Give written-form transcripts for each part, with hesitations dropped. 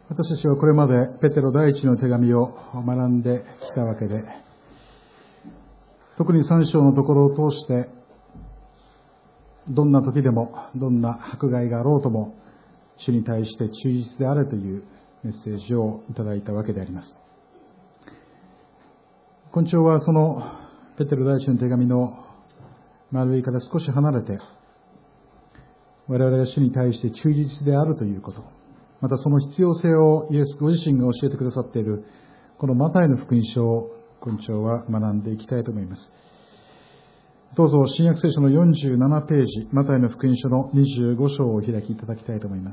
私たちはこれまでペテロ第一の手紙を学んできたわけで、特に3章のところを通して、どんな時でも、どんな迫害があろうとも、主に対して忠実であれというメッセージをいただいたわけであります。今朝はそのペテロ第一の手紙の丸いから少し離れて、我々が主に対して忠実であるということ、またその必要性をイエスご自身が教えてくださっているこのマタイの福音書を今朝は学んでいきたいと思います。どうぞ新約聖書の47ページ、マタイの福音書の25章をお開きいただきたいと思います。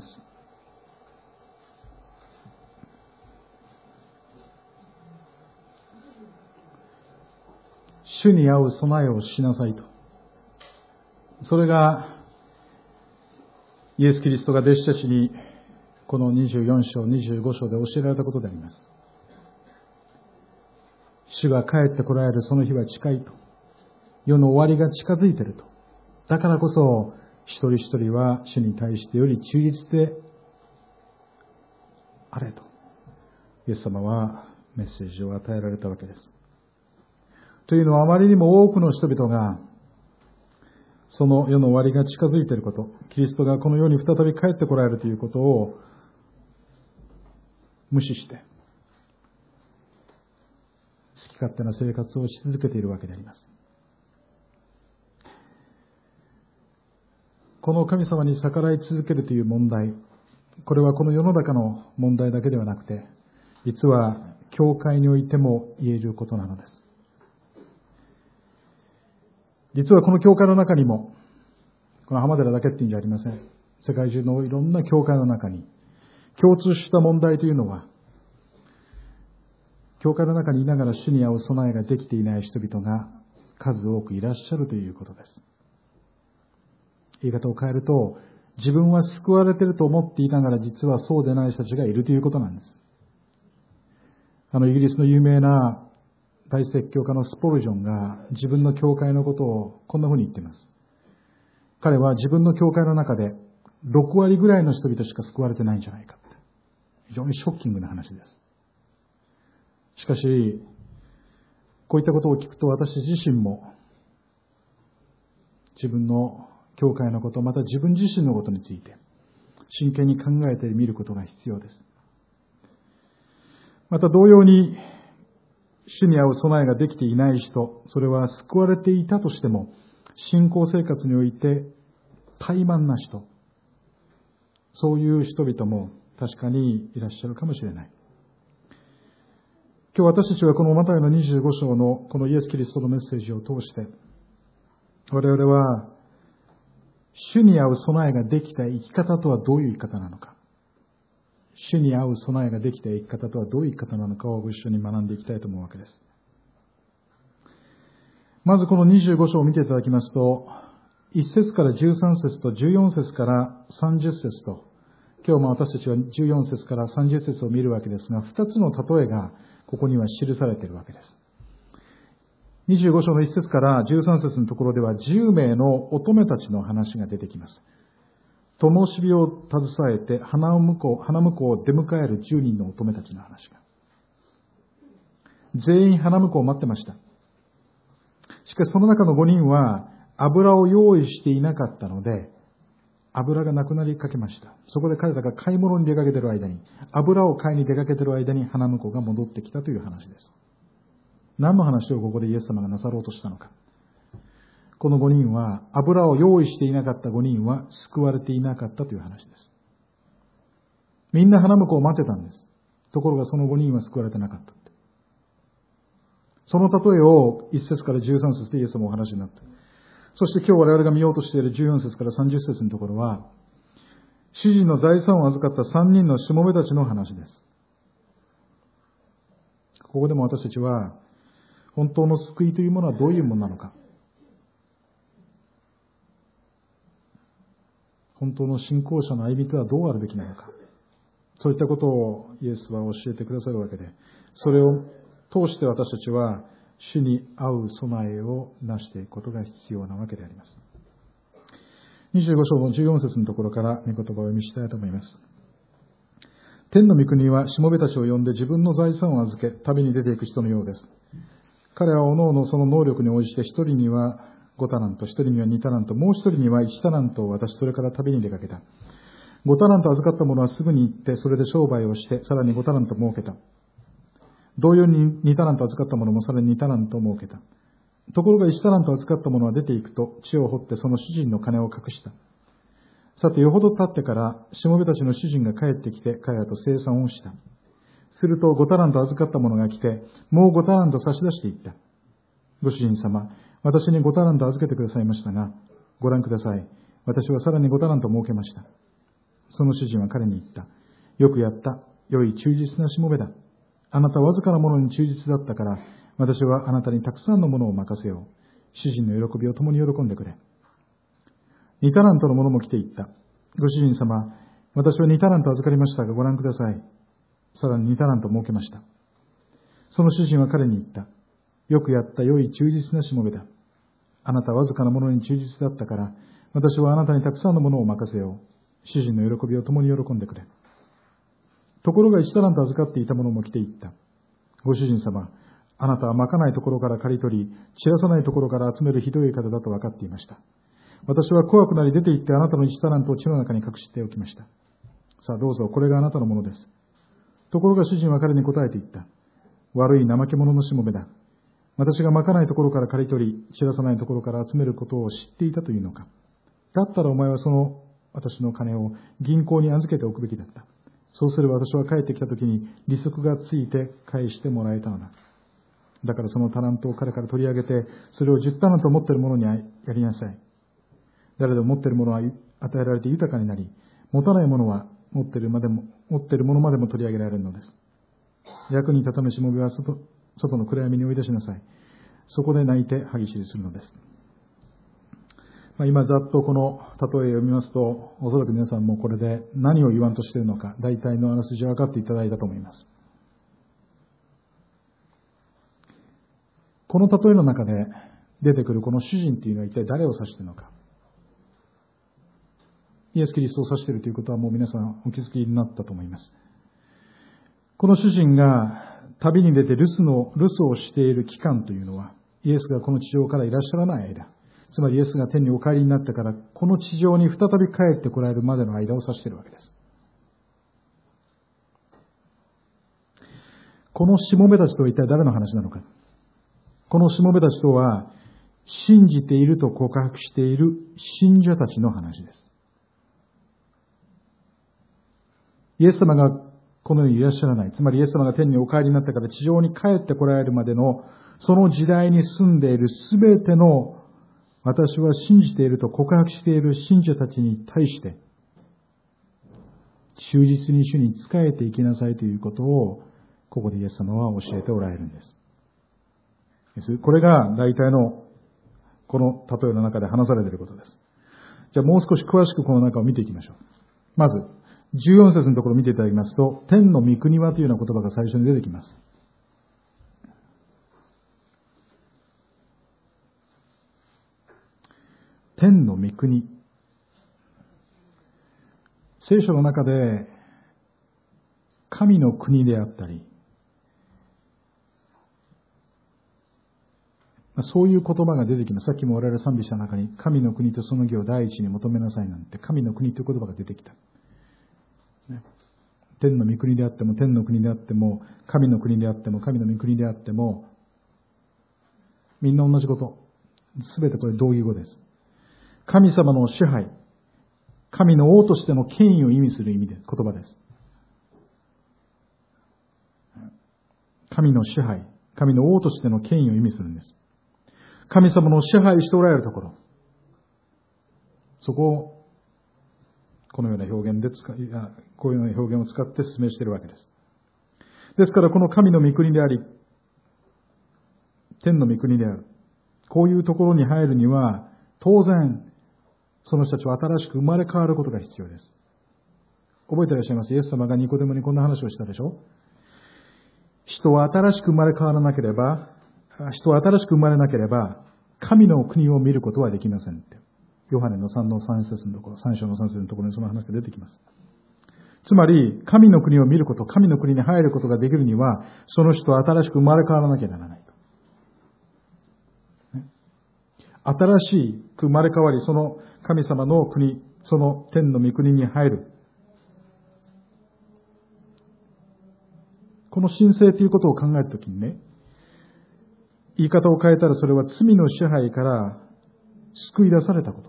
主に会う備えをしなさいと。それがイエス・キリストが弟子たちにこの24章、25章で教えられたことであります。主が帰ってこられるその日は近いと。世の終わりが近づいていると。だからこそ一人一人は主に対してより忠実であれと。イエス様はメッセージを与えられたわけです。というのはあまりにも多くの人々がその世の終わりが近づいていること、キリストがこの世に再び帰ってこられるということを無視して、好き勝手な生活をし続けているわけであります。この神様に逆らい続けるという問題、これはこの世の中の問題だけではなくて、実は教会においても言えることなのです。実はこの教会の中にも、この浜寺だけっていうんじゃありません。世界中のいろんな教会の中に、共通した問題というのは、教会の中にいながら主に会う備えができていない人々が数多くいらっしゃるということです。言い方を変えると、自分は救われていると思っていながら実はそうでない人たちがいるということなんです。イギリスの有名な大説教家のスポルジョンが自分の教会のことをこんなふうに言っています。彼は自分の教会の中で6割ぐらいの人々しか救われてないんじゃないかって。非常にショッキングな話です。しかし、こういったことを聞くと私自身も自分の教会のこと、また自分自身のことについて真剣に考えてみることが必要です。また同様に、主に会う備えができていない人、それは救われていたとしても、信仰生活において怠慢な人、そういう人々も確かにいらっしゃるかもしれない。今日私たちはこのマタイの25章のこのイエス・キリストのメッセージを通して、我々は主に会う備えができた生き方とはどういう生き方なのか、主に会う備えができた生き方とはどういう生き方なのかをご一緒に学んでいきたいと思うわけです。まずこの25章を見ていただきますと、1節から13節と14節から30節と、今日も私たちは14節から30節を見るわけですが、2つの例えがここには記されているわけです。25章の1節から13節のところでは10名の乙女たちの話が出てきます。灯火を携えて花婿を出迎える10人の乙女たちの話が。全員花婿を待ってました。しかしその中の5人は油を用意していなかったので、油がなくなりかけました。そこで彼らが買い物に出かけている間に、油を買いに出かけている間に花婿が戻ってきたという話です。何の話をここでイエス様がなさろうとしたのか。この5人は、油を用意していなかった5人は救われていなかったという話です。みんな花婿を待ってたんです。ところがその5人は救われてなかった。その例えを1節から13節でイエス様お話になった。そして今日我々が見ようとしている14節から30節のところは、主人の財産を預かった3人のしもべたちの話です。ここでも私たちは、本当の救いというものはどういうものなのか。本当の信仰者の歩みとはどうあるべきなのか。そういったことをイエスは教えてくださるわけで、それを通して私たちは主に会う備えをなしていくことが必要なわけであります。25章の14節のところから御言葉を読みしたいと思います。 天の御国はしもべたちを呼んで自分の財産を預け、旅に出ていく人のようです。彼はおのおのその能力に応じて、一人には5タラント、一人には2タラント、もう一人には1タラントを渡し、それから旅に出かけた。5タラント預かった者はすぐに行って、それで商売をして、さらに5タラント儲けた。同様に2タラント預かった者もさらに2タラント儲けた。ところが1タラント預かった者は出て行くと、地を掘ってその主人の金を隠した。さて、よほど経ってから、しもべたちの主人が帰ってきて、彼らと清算をした。すると、5タラント預かった者が来て、もう5タラント差し出していった。ご主人様、私に5タラント預けてくださいましたが、ご覧ください。私はさらに5タラント儲けました。その主人は彼に言った。よくやった。良い忠実なしもべだ。あなたはわずかなものに忠実だったから、私はあなたにたくさんのものを任せよう。主人の喜びを共に喜んでくれ。2タラントの者も来て言った。ご主人様、私は2タラント預かりましたが、ご覧ください。さらに2タラント儲けました。その主人は彼に言った。よくやった良い忠実なしもべだ。あなたはわずかなものに忠実だったから、私はあなたにたくさんのものを任せよう。主人の喜びを共に喜んでくれ。ところが1タラント預かっていた者も来て言った。ご主人様、あなたはまかないところから刈り取り、散らさないところから集めるひどい方だと分かっていました。私は怖くなり出て行ってあなたの1タラントを地の中に隠しておきました。さあどうぞ、これがあなたのものです。ところが主人は彼に答えて言った。悪い怠け者のしもべだ。私がまかないところから刈り取り、散らさないところから集めることを知っていたというのか。だったらお前はその私の金を銀行に預けておくべきだった。そうすれば私は帰ってきたときに利息がついて返してもらえたのだ。だからそのタラントを彼から取り上げて、それを10タラント持っている者にやりなさい。誰でも持っている者は与えられて豊かになり、持たない者は持っている者までも取り上げられるのです。役に立たぬしもべは外の暗闇に追い出しなさい。そこで泣いて歯ぎしりするのです。今ざっとこの例えを読みますと、おそらく皆さんもこれで何を言わんとしているのか、大体のあらすじは分かっていただいたと思います。この例えの中で出てくるこの主人というのは一体誰を指しているのか。イエス・キリストを指しているということはもう皆さんお気づきになったと思います。この主人が旅に出て留守をしている期間というのは、イエスがこの地上からいらっしゃらない間、つまりイエスが天にお帰りになってから、この地上に再び帰ってこられるまでの間を指しているわけです。このしもべたちとは一体誰の話なのか。このしもべたちとは、信じていると告白している信者たちの話です。イエス様がこの世にいらっしゃらない。つまりイエス様が天にお帰りになってから地上に帰ってこられるまでの、その時代に住んでいるすべての私は信じていると告白している信者たちに対して、忠実に主に仕えていきなさいということを、ここでイエス様は教えておられるんです。これが大体のこの例えの中で話されていることです。じゃあもう少し詳しくこの中を見ていきましょう。まず、14節のところを見ていただきますと、天の御国はというような言葉が最初に出てきます。天の御国。聖書の中で、神の国であったり、そういう言葉が出てきます。さっきも我々賛美した中に、神の国とその義を第一に求めなさいなんて、神の国という言葉が出てきた。天の御国であっても、天の国であっても、神の国であっても、神の御国であっても、みんな同じこと。すべてこれ同義語です。神様の支配、神の王としての権威を意味する言葉です。神の支配、神の王としての権威を意味するんです。神様の支配しておられるところ、そこをこのような表現こういうような表現を使って説明しているわけです。ですからこの神の御国であり、天の御国である、こういうところに入るには、当然、その人たちは新しく生まれ変わることが必要です。覚えていらっしゃいます？イエス様がニコデモにこんな話をしたでしょ？人は新しく生まれ変わらなければ、神の国を見ることはできませんって。ヨハネの3章の3節のところにその話が出てきます。 つまり、神の国を見ること、神の国に入ることができるには、その人は新しく生まれ変わらなきゃならないと。新しく生まれ変わり、その神様の国、その天の御国に入る。この神聖ということを考えるときにね、言い方を変えたらそれは罪の支配から救い出されたこと。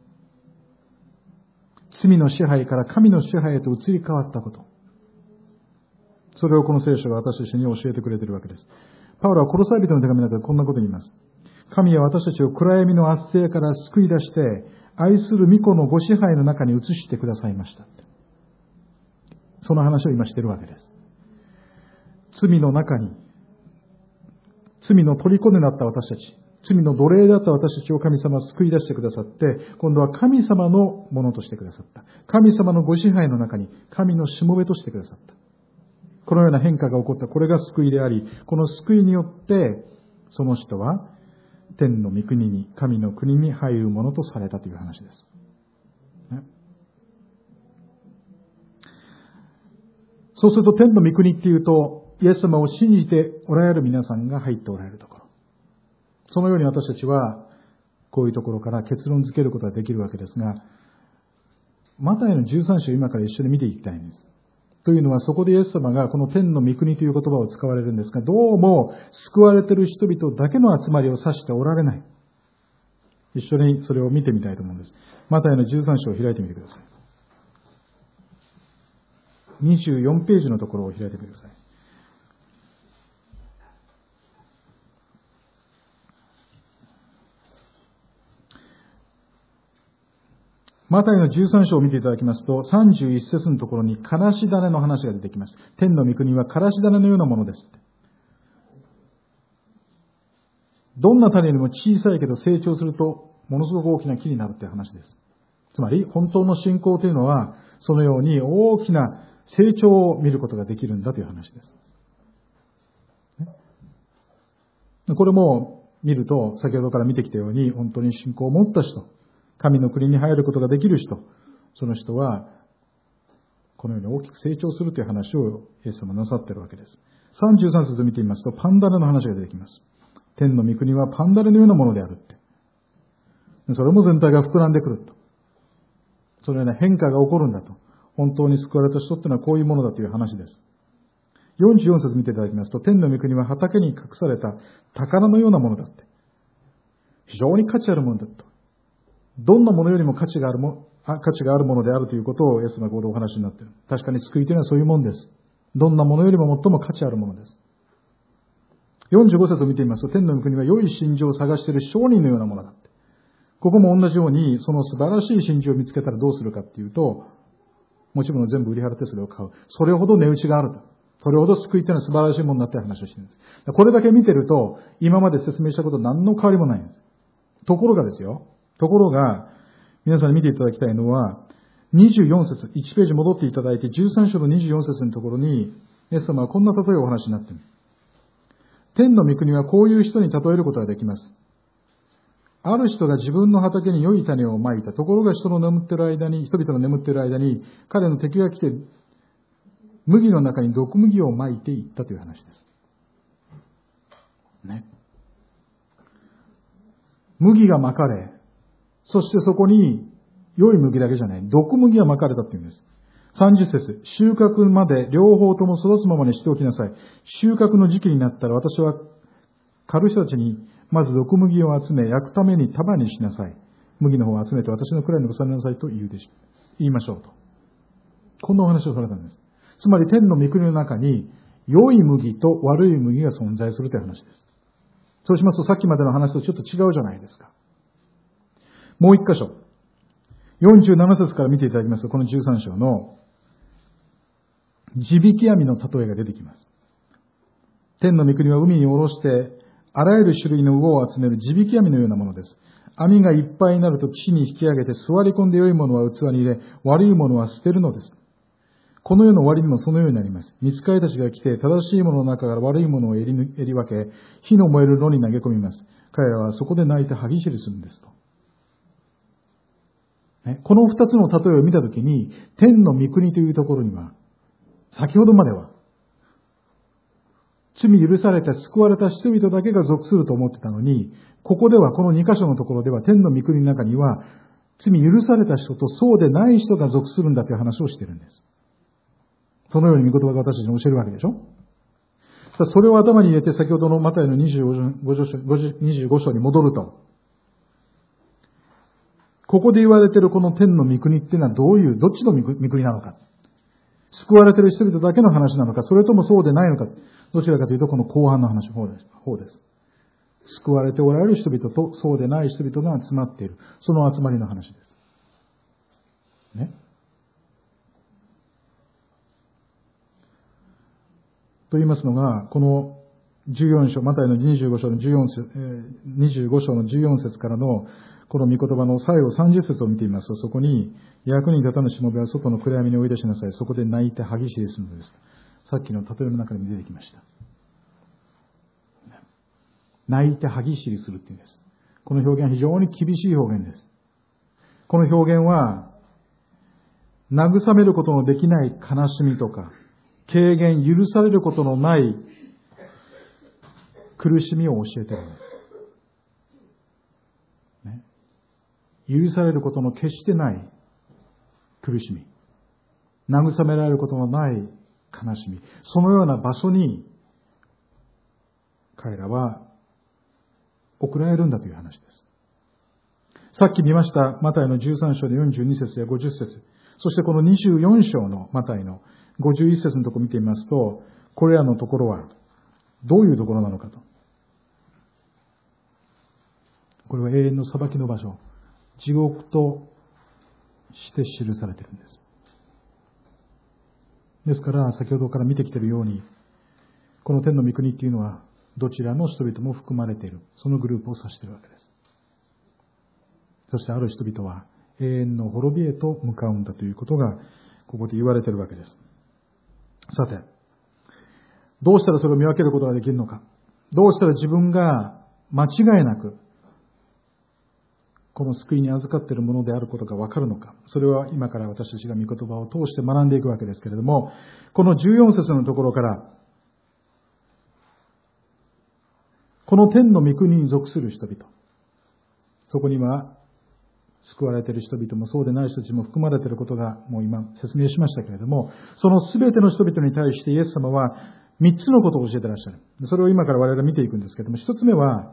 罪の支配から神の支配へと移り変わったこと。それをこの聖書が私たちに教えてくれているわけです。パウロはコロサイ人の手紙の中でこんなことを言います。神は私たちを暗闇の圧政から救い出して、愛する御子のご支配の中に移してくださいました。その話を今しているわけです。罪の中に、罪の虜になった私たち、罪の奴隷だった私たちを神様は救い出してくださって、今度は神様のものとしてくださった。神様のご支配の中に神のしもべとしてくださった。このような変化が起こった。これが救いであり、この救いによって、その人は天の御国に、神の国に入るものとされたという話です。そうすると天の御国っていうと、イエス様を信じておられる皆さんが入っておられるところ。そのように私たちは、こういうところから結論付けることができるわけですが、マタイの13章を今から一緒に見ていきたいんです。というのは、そこでイエス様がこの天の御国という言葉を使われるんですが、どうも救われている人々だけの集まりを指しておられない。一緒にそれを見てみたいと思うんです。マタイの13章を開いてみてください。24ページのところを開いてみてください。マタイの13章を見ていただきますと、31節のところに、からし種の話が出てきます。天の御国はからし種のようなものです。どんな種よりも小さいけど成長すると、ものすごく大きな木になるという話です。つまり、本当の信仰というのは、そのように大きな成長を見ることができるんだという話です。これも見ると、先ほどから見てきたように、本当に信仰を持った人、神の国に入ることができる人、その人は、このように大きく成長するという話をイエス様なさっているわけです。33節を見てみますと、パンダネの話が出てきます。天の御国はパンダネのようなものであるって。それも全体が膨らんでくると。そのような変化が起こるんだと。本当に救われた人っていうのはこういうものだという話です。44節見ていただきますと、天の御国は畑に隠された宝のようなものだって。非常に価値あるものだと。どんなものよりも価値があるものであるということをイエス様がここでお話になっている。確かに救いというのはそういうものです。どんなものよりも最も価値あるものです。45節を見てみますと、天の御国は良い真珠を探している商人のようなものだって。ここも同じように、その素晴らしい真珠を見つけたらどうするかっていうと、持ち物全部売り払ってそれを買う。それほど値打ちがあると。それほど救いというのは素晴らしいものになって話をしているんです。これだけ見てると、今まで説明したこと何の変わりもないんです。ところが、皆さんに見ていただきたいのは、24節、1ページ戻っていただいて、13章の24節のところに、イエス様はこんな例えをお話になっている。天の御国はこういう人に例えることができます。ある人が自分の畑に良い種をまいた。ところが人々の眠っている間に、彼の敵が来て、麦の中に毒麦をまいていったという話です。ね。麦がまかれ、そしてそこに良い麦だけじゃない、毒麦がまかれたっていうんです。30節、収穫まで両方とも育つままにしておきなさい。収穫の時期になったら私は刈る人たちにまず毒麦を集め、焼くために束にしなさい。麦の方を集めて私の蔵に納めなさいと言いましょうと。こんなお話をされたんです。つまり天の御国の中に良い麦と悪い麦が存在するという話です。そうしますとさっきまでの話とちょっと違うじゃないですか。もう一箇所。47節から見ていただきますと、この13章の地引き網の例えが出てきます。天の御国は海に下ろして、あらゆる種類の魚を集める地引き網のようなものです。網がいっぱいになると岸に引き上げて、座り込んで良いものは器に入れ、悪いものは捨てるのです。この世の終わりにもそのようになります。御使いたちが来て、正しいものの中から悪いものをえり分け、火の燃える炉に投げ込みます。彼らはそこで泣いて歯ぎしりするんですと。 この二つの例えを見たときに、天の御国というところには、先ほどまでは、罪許されて救われた人々だけが属すると思ってたのに、ここでは、この2箇所のところでは、天の御国の中には、罪許された人とそうでない人が属するんだという話をしているんです。そのように御言葉が私たちに教えるわけでしょ。それを頭に入れて、先ほどのマタイの25章に戻ると、ここで言われているこの天の御国っていうのはどっちの御国なのか。救われている人々だけの話なのか、それともそうでないのか。どちらかというと、この後半の話、方です。救われておられる人々とそうでない人々が集まっている。その集まりの話です。ね。と言いますのが、この14章、マタイの25章の14節からのこの御言葉の最後30節を見てみますと、そこに、役に立たぬしもべは外の暗闇に追い出しなさい。そこで泣いて歯ぎしりするのです。さっきの例えの中にも出てきました。泣いて歯ぎしりするっていうんです。この表現は非常に厳しい表現です。この表現は、慰めることのできない悲しみとか、軽減、許されることのない苦しみを教えているんです。ね、許されることの決してない苦しみ。慰められることのない悲しみ。そのような場所に彼らは送られるんだという話です。さっき見ましたマタイの13章の42節や50節、そしてこの24章のマタイの51節のところを見てみますと、これらのところはどういうところなのかと。これは永遠の裁きの場所、地獄として記されているんです。ですから先ほどから見てきているように、この天の御国っていうのはどちらの人々も含まれている、そのグループを指しているわけです。そしてある人々は永遠の滅びへと向かうんだということがここで言われているわけです。さて、どうしたらそれを見分けることができるのか。どうしたら自分が間違いなくこの救いに預かっているものであることがわかるのか。それは今から私たちが御言葉を通して学んでいくわけですけれども、この14節のところから、この天の御国に属する人々、そこには救われている人々もそうでない人たちも含まれていることがもう今説明しましたけれども、その全ての人々に対してイエス様は3つのことを教えていらっしゃる。それを今から我々見ていくんですけれども、1つ目は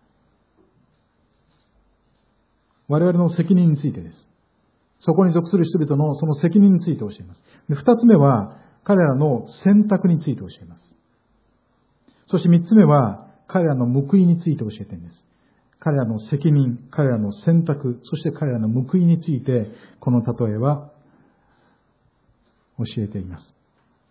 我々の責任についてです。そこに属する人々のその責任について教えます。2つ目は彼らの選択について教えます。そして3つ目は彼らの報いについて教えているんです。彼らの責任、彼らの選択、そして彼らの報いについて、この例えは教えています。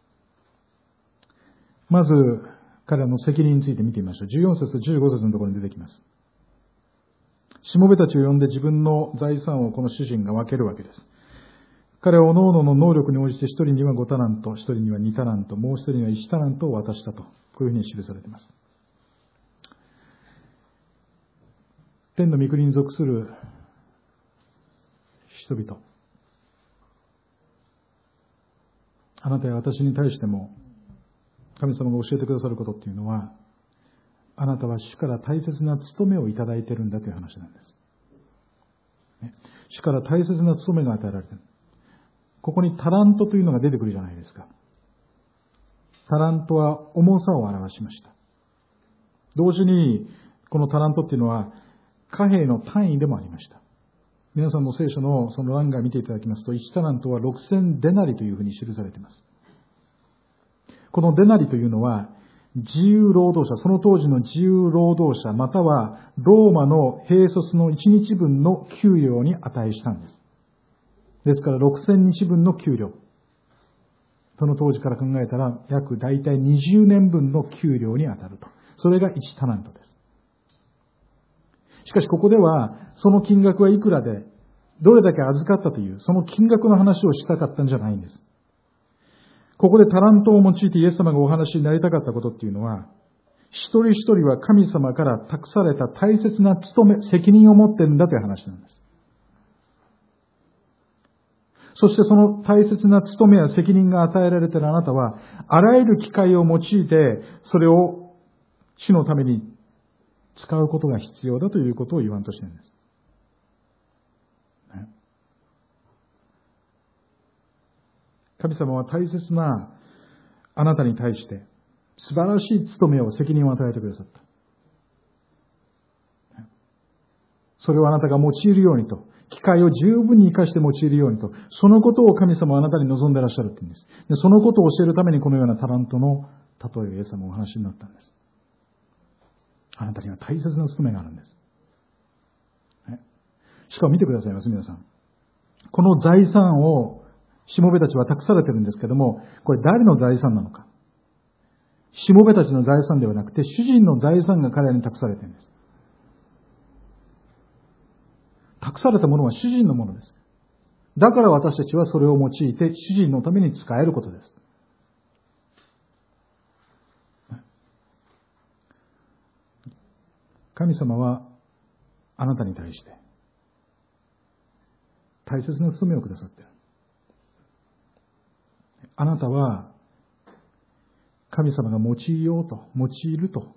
まず、彼らの責任について見てみましょう。14節と15節のところに出てきます。しもべたちを呼んで自分の財産をこの主人が分けるわけです。彼は各々の能力に応じて一人には5タラント、一人には2タラント、もう一人には1タラントを渡したと。こういうふうに記されています。天の御国に属する人々、あなたや私に対しても神様が教えてくださることっていうのは、あなたは主から大切な務めをいただいているんだという話なんです。主から大切な務めが与えられている。ここにタラントというのが出てくるじゃないですか。タラントは重さを表しました。同時にこのタラントっていうのは貨幣の単位でもありました。皆さんも聖書のその欄外見ていただきますと、1タラントは6000デナリというふうに記されています。このデナリというのは自由労働者、その当時の自由労働者、またはローマの兵卒の1日分の給料に値したんです。ですから6000日分の給料。その当時から考えたら約大体20年分の給料に当たると。それが1タラントです。しかしここではその金額はいくらでどれだけ預かったというその金額の話をしたかったんじゃないんです。ここでタラントを用いてイエス様がお話になりたかったことっていうのは、一人一人は神様から託された大切な務め、責任を持っているんだという話なんです。 そしてその大切な務めや責任が与えられているあなたは、あらゆる機会を用いて、それを主のために使うことが必要だということを言わんとしているんです。神様は大切なあなたに対して素晴らしい務めを、責任を与えてくださった。それをあなたが用いるようにと、機会を十分に生かして用いるようにと、そのことを神様はあなたに望んでいらっしゃるって言うんです。で、そのことを教えるためにこのようなタラントの例えをイエス様お話になったんです。あなたには大切な務めがあるんです。しかも見てくださいます、皆さん。この財産をしもべたちは託されてるんですけども、これ誰の財産なのか。しもべたちの財産ではなくて、主人の財産が彼らに託されているんです。託されたものは主人のものです。だから私たちはそれを用いて主人のために使えることです。神様はあなたに対して大切な務めをくださっている。あなたは神様が用いると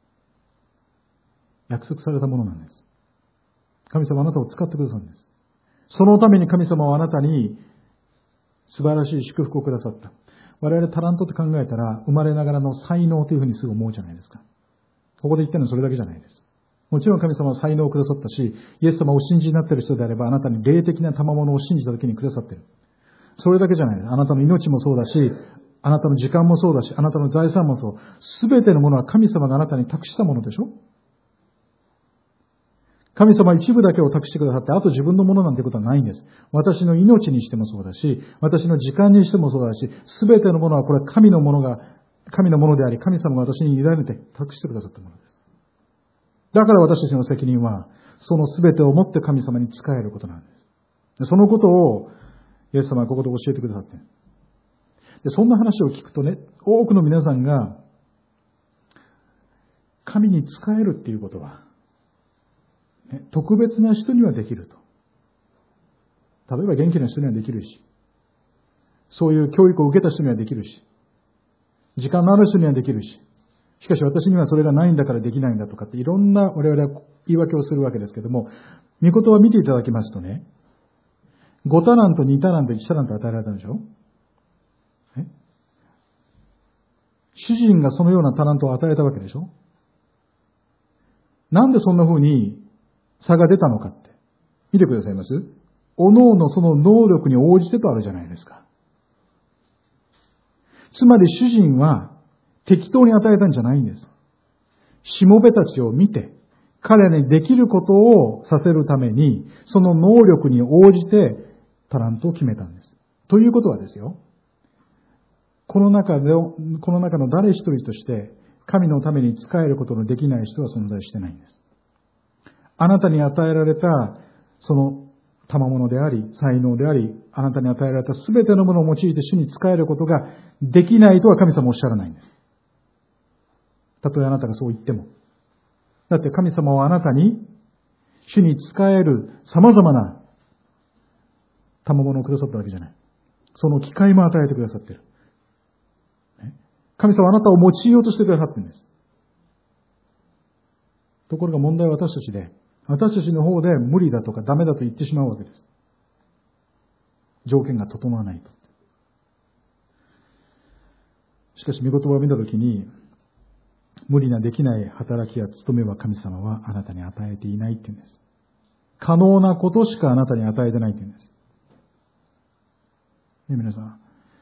約束されたものなんです。神様はあなたを使ってくださるんです。そのために神様はあなたに素晴らしい祝福をくださった。我々タラントって考えたら生まれながらの才能というふうにすぐ思うじゃないですか。ここで言ってるのはそれだけじゃないです。もちろん神様は才能をくださったし、イエス様をお信じになっている人であればあなたに霊的な賜物を信じた時にくださっている。それだけじゃないです。あなたの命もそうだし、あなたの時間もそうだし、あなたの財産もそう。すべてのものは神様があなたに託したものでしょ。神様は一部だけを託してくださって、あと自分のものなんてことはないんです。私の命にしてもそうだし、私の時間にしてもそうだし、すべてのものはこれは神のものであり、神様が私に委ねて託してくださったものです。だから私たちの責任は、そのすべてをもって神様に仕えることなんです。そのことを、イエス様はここで教えてくださっている。で、そんな話を聞くとね、多くの皆さんが、神に仕えるっていうことは、特別な人にはできると。例えば元気な人にはできるし、そういう教育を受けた人にはできるし、時間のある人にはできるし、しかし私にはそれがないんだからできないんだとかっていろんな我々は言い訳をするわけですけども、御言葉を見ていただきますとね、5タラント、2タラント、1タラント与えられたんでしょ？主人がそのようなタラントを与えたわけでしょ？なんでそんな風に差が出たのかって。見てくださいます？おのおのその能力に応じてとあるじゃないですか。つまり主人は適当に与えたんじゃないんです。しもべたちを見て、彼らにできることをさせるために、その能力に応じてタラントを決めたんです。ということはですよ、この中の誰一人として神のために仕えることのできない人は存在してないんです。あなたに与えられたその賜物であり、才能であり、あなたに与えられたすべてのものを用いて主に仕えることができないとは神様はおっしゃらないんです。たとえあなたがそう言っても。だって神様はあなたに主に仕える様々な賜物をくださったわけじゃない。その機会も与えてくださっている。神様はあなたを用いようとしてくださっているんです。ところが問題は私たちで、私たちの方で無理だとかダメだと言ってしまうわけです。条件が整わないと。しかし、御言葉を見たときに、無理なできない働きや務めは神様はあなたに与えていないっていうんです。可能なことしかあなたに与えてないっていうんです。ね、皆さん。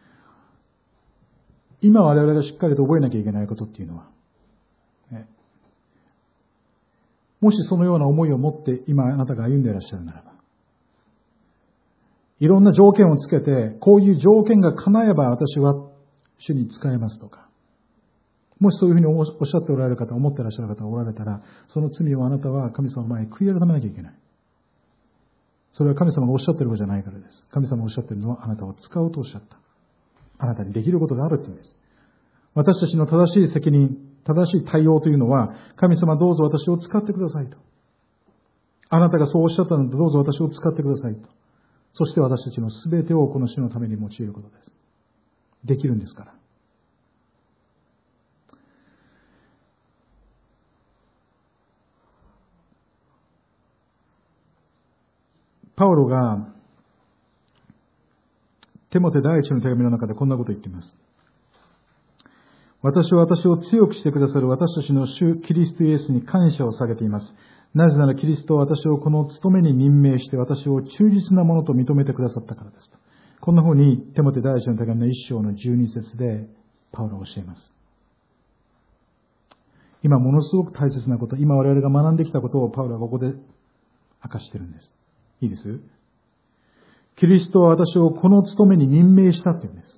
今我々がしっかりと覚えなきゃいけないことっていうのは、もしそのような思いを持って今あなたが歩んでいらっしゃるならば、いろんな条件をつけて、こういう条件が叶えば私は主に仕えますとか、もしそういうふうにおっしゃっておられる方、思っていらっしゃる方がおられたら、その罪をあなたは神様の前に悔い改めなきゃいけない。それは神様がおっしゃっていることじゃないからです。神様がおっしゃっているのはあなたを使うとおっしゃった。あなたにできることがあるというのです。私たちの正しい責任、正しい対応というのは、神様どうぞ私を使ってくださいと。あなたがそうおっしゃったのでどうぞ私を使ってくださいと。 そして私たちのすべてをこの主のために用いることです。できるんですから。パウロがテモテ第一の手紙の中でこんなことを言っています。私は私を強くしてくださる私たちの主キリストイエスに感謝を下げています。なぜならキリストは私をこの務めに任命して私を忠実なものと認めてくださったからですと。こんな風にテモテ第一の手紙の1章の12節でパウロは教えます。今ものすごく大切なこと、今我々が学んできたことをパウロはここで明かしているんです。いいです？キリストは私をこの務めに任命したっていうんです。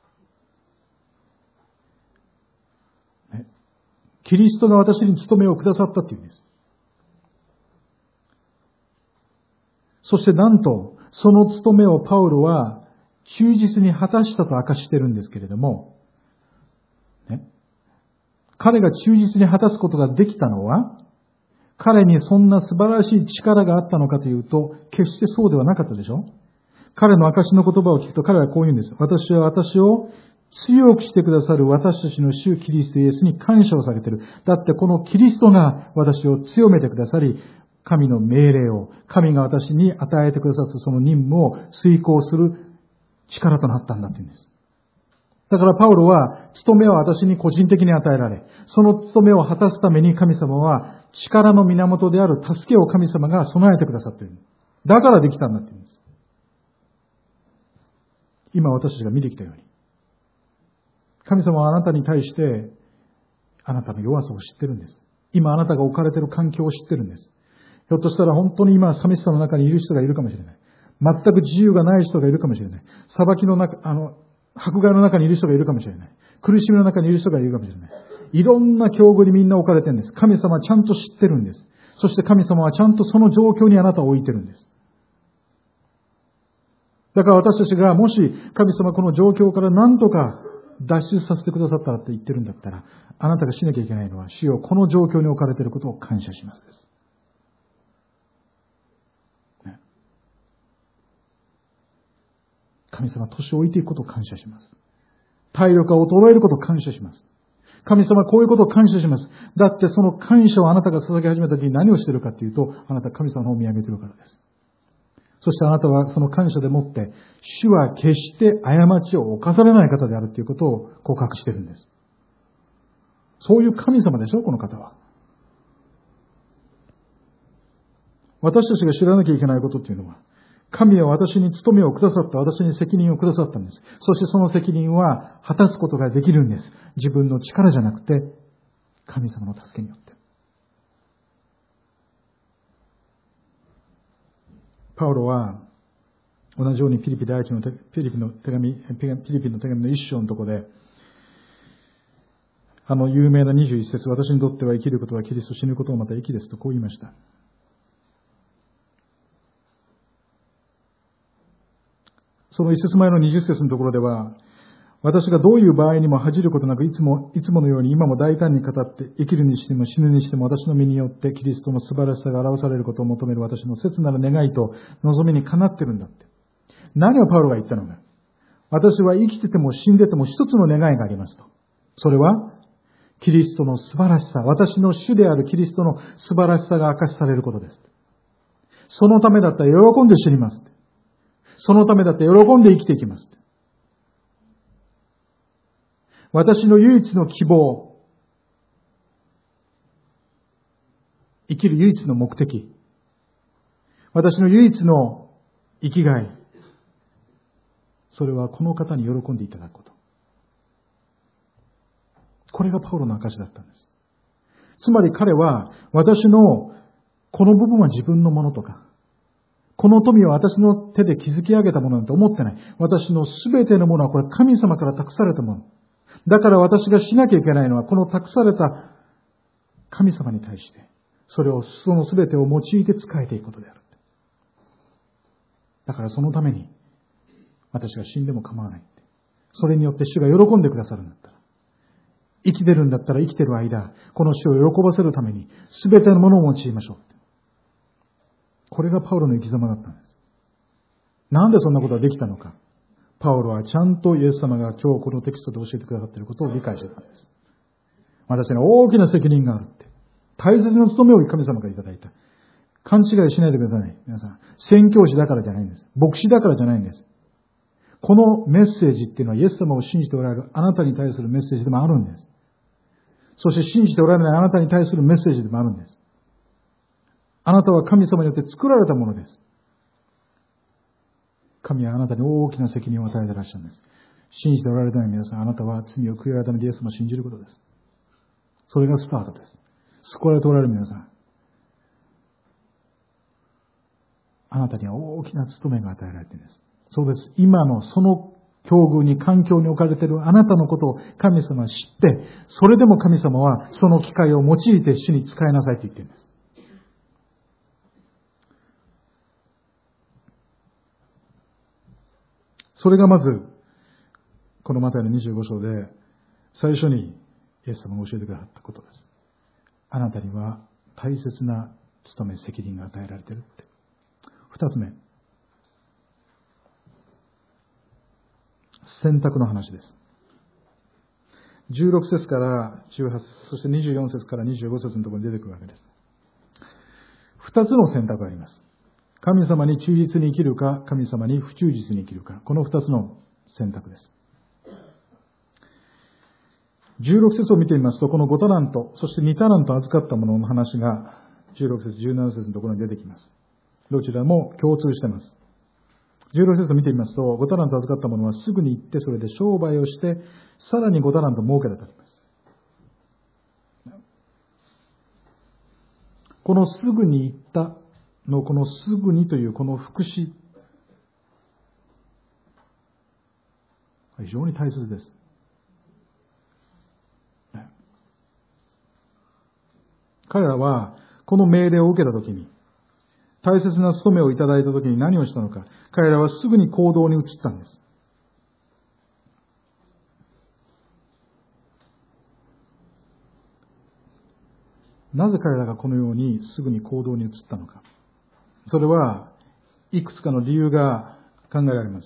キリストが私に務めをくださったっていうんです。そしてなんと、その務めをパウロは忠実に果たしたと明かしているんですけれども、彼が忠実に果たすことができたのは、彼にそんな素晴らしい力があったのかというと、決してそうではなかったでしょ？彼の証の言葉を聞くと彼はこう言うんです。私は私を強くしてくださる私たちの主キリストイエスに感謝を下げている。だってこのキリストが私を強めてくださり、神の命令を、神が私に与えてくださったその任務を遂行する力となったんだって言うんです。だからパウロは、務めは私に個人的に与えられ、その務めを果たすために神様は力の源である助けを神様が備えてくださっている。だからできたんだって言うんです。今私たちが見てきたように。神様はあなたに対して、あなたの弱さを知ってるんです。今あなたが置かれている環境を知ってるんです。ひょっとしたら本当に今寂しさの中にいる人がいるかもしれない。全く自由がない人がいるかもしれない。裁きの中、迫害の中にいる人がいるかもしれない。苦しみの中にいる人がいるかもしれない。いろんな境遇にみんな置かれてるんです。神様はちゃんと知ってるんです。そして神様はちゃんとその状況にあなたを置いてるんです。だから私たちがもし神様この状況から何とか脱出させてくださったらって言ってるんだったら、あなたがしなきゃいけないのは、主よこの状況に置かれていることを感謝しますです。ね、神様、年を置いていくことを感謝します。体力が衰えることを感謝します。神様、こういうことを感謝します。だってその感謝をあなたが捧げ始めた時に何をしているかというと、あなたは神様の方を見上げているからです。そしてあなたはその感謝でもって、主は決して過ちを犯されない方であるということを告白しているんです。そういう神様でしょ、この方は。私たちが知らなきゃいけないことっていうのは、神は私に務めをくださった、私に責任をくださったんです。そしてその責任は果たすことができるんです。自分の力じゃなくて、神様の助けによって。パウロは、同じようにフィリピンの手紙の一章のところで、有名な21節、私にとっては生きることはキリスト、死ぬことはまた生きですとこう言いました。その一節前の20節のところでは、私がどういう場合にも恥じることなく、いつものように今も大胆に語って、生きるにしても死ぬにしても私の身によってキリストの素晴らしさが表されることを求める私の切なる願いと望みにかなってるんだって。何をパウロが言ったのか。私は生きてても死んでても一つの願いがありますと。それは、キリストの素晴らしさ、私の主であるキリストの素晴らしさが明かしされることです。そのためだったら喜んで死にます。そのためだって喜んで生きていきます。私の唯一の希望、生きる唯一の目的、私の唯一の生きがい、それはこの方に喜んでいただくこと。これがパウロの証だったんです。つまり彼は私のこの部分は自分のものとか、この富は私の手で築き上げたものなんて思ってない。私のすべてのものはこれ神様から託されたもの。だから私がしなきゃいけないのはこの託された神様に対してそのすべてを用いて仕えていくことである。だからそのために私が死んでも構わない。それによって主が喜んでくださるんだったら、生きてるんだったら生きてる間、この主を喜ばせるためにすべてのものを用いましょう。これがパウロの生き様だったんです。 なんでそんなことができたのか。パウロはちゃんとイエス様が今日このテキストで教えてくださっていることを理解してたんです。私に大きな責任があるって。大切な務めを神様からいただいた。勘違いしないでください。皆さん。宣教師だからじゃないんです。牧師だからじゃないんです。このメッセージっていうのはイエス様を信じておられるあなたに対するメッセージでもあるんです。そして信じておられないあなたに対するメッセージでもあるんです。あなたは神様によって作られたものです。神はあなたに大きな責任を与えていらっしゃるんです。信じておられない皆さん、あなたは罪を悔い改めてイエス様を信じることです。それがスタートです。救われておられる皆さん、あなたには大きな務めが与えられているんです。そうです。今のその境遇に、環境に置かれているあなたのことを神様は知って、それでも神様はその機会を用いて主に仕えなさいと言っているんです。それがまず、このマタイの25章で最初にイエス様が教えてくださったことです。あなたには大切な務め、責任が与えられているって。二つ目、選択の話です。16節から18節、そして24節から25節のところに出てくるわけです。二つの選択があります。神様に忠実に生きるか、神様に不忠実に生きるか。この二つの選択です。16節を見てみますと、この5タラント、そして2タラント預かったものの話が、16節、17節のところに出てきます。どちらも共通しています。16節を見てみますと、5タラント預かったものはすぐに行って、それで商売をして、さらに5タラント儲けたとあります。このすぐに行ったの、このすぐにというこの副詞、非常に大切です。彼らはこの命令を受けたときに、大切な務めをいただいたときに何をしたのか、彼らはすぐに行動に移ったんです。なぜ彼らがこのようにすぐに行動に移ったのか。それはいくつかの理由が考えられます。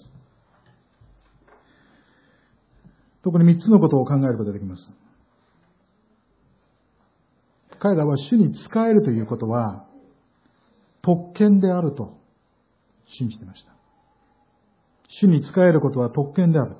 特に3つのことを考えることができます。彼らは主に仕えるということは特権であると信じていました。主に仕えることは特権である。